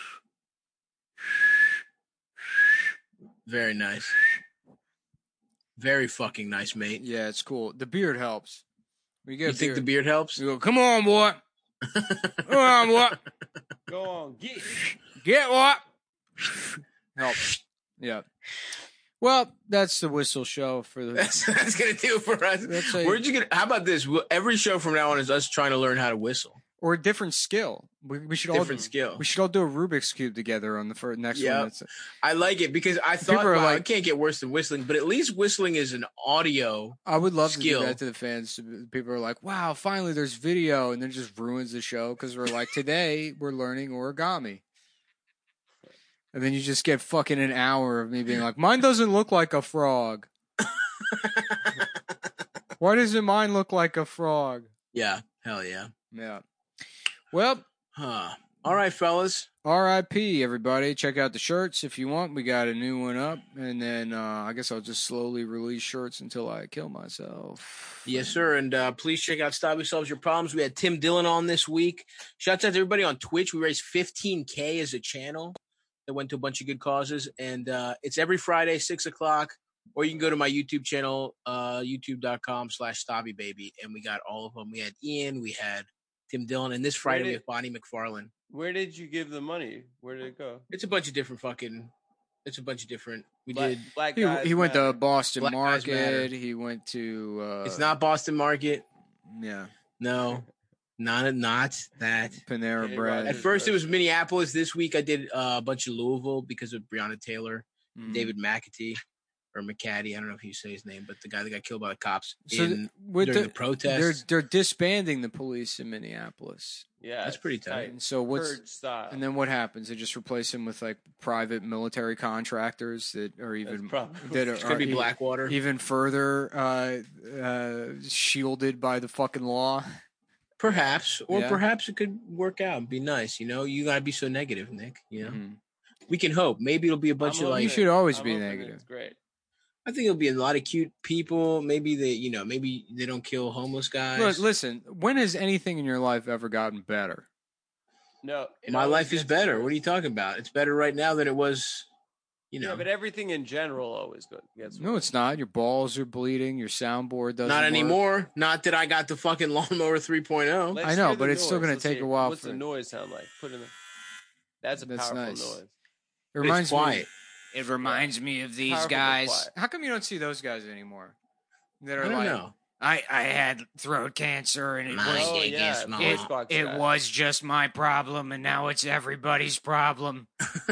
Very nice. Very fucking nice, mate. Yeah, it's cool. The beard helps. We get you think the beard helps? We go, come on, boy. Come on, boy. Go on, get get what? Helps. Yeah. Well, that's the whistle show for the. That's, that's gonna do it for us. A, Where'd you get? How about this? Every show from now on is us trying to learn how to whistle. Or a different skill. We, we should different all different skill. We should all do a Rubik's cube together on the first, next yep. one. That's I like it because I thought wow, like, I can't get worse than whistling, but at least whistling is an audio. I would love skill. to do that to the fans. People are like, "Wow, finally there's video," and then it just ruins the show because we're like, "Today we're learning origami," and then you just get fucking an hour of me being like, "Mine doesn't look like a frog." Why doesn't mine look like a frog? Yeah, hell yeah, yeah. Well, huh. All right, fellas. R I P everybody. Check out the shirts if you want. We got a new one up, and then uh, I guess I'll just slowly release shirts until I kill myself. Yes, sir. And uh, please check out Stop Yourselves Your Problems. We had Tim Dillon on this week. Shouts out to everybody on Twitch. We raised fifteen K as a channel that went to a bunch of good causes, and uh, it's every Friday, six o'clock. Or you can go to my YouTube channel, uh, youtube.com slash Stabby Baby, and we got all of them. We had Ian, we had Tim Dillon, and this Friday did, we have Bonnie McFarlane. Where did you give the money? Where did it go? It's a bunch of different fucking. It's a bunch of different. We black, did. Black he, guys he went matter. to Boston Black Market. He went to. Uh, it's not Boston Market. Yeah. No, not not that. Panera Bread. At first, it was Minneapolis. This week, I did uh, a bunch of Louisville because of Breonna Taylor, mm-hmm. David McAtee. Or McCaddy, I don't know if you say his name, but the guy that got killed by the cops so in, with during the, the protests. They're they're disbanding the police in Minneapolis. Yeah, that's pretty tight. And so what's and then what happens? They just replace them with like private military contractors that are even that are, it's gonna be Blackwater, even further uh, uh, shielded by the fucking law. Perhaps, or yeah. perhaps it could work out and be nice. You know, you gotta be so negative, Nick. You know, mm-hmm. we can hope. Maybe it'll be a bunch I'm of like. You should always I'm be negative. It's great. I think it'll be a lot of cute people. Maybe they, you know, maybe they don't kill homeless guys. Look, listen, when has anything in your life ever gotten better? No, my life is better. Worse. What are you talking about? It's better right now than it was, you know. Yeah, but everything in general always good. Gets no, it's not. Your balls are bleeding. Your soundboard doesn't. Not work. anymore. Not that I got the fucking lawnmower three point oh. Let's I know, but it's noise. still going to take a while. What's for... the noise sound like? Put in. The... That's a That's powerful nice. noise. It reminds it's quiet. me. It reminds me of these Powerful guys. How come you don't see those guys anymore? That are I don't like, know. I, I had throat cancer and it My was oh, yeah, it, it, it was just my problem and now it's everybody's problem.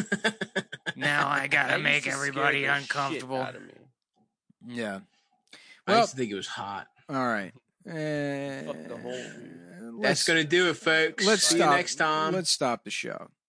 Now I gotta make everybody uncomfortable. Yeah. Well, I used to think it was hot. All right. Uh, the whole... That's gonna do it, folks. Let's See stop. you next time. Let's stop the show.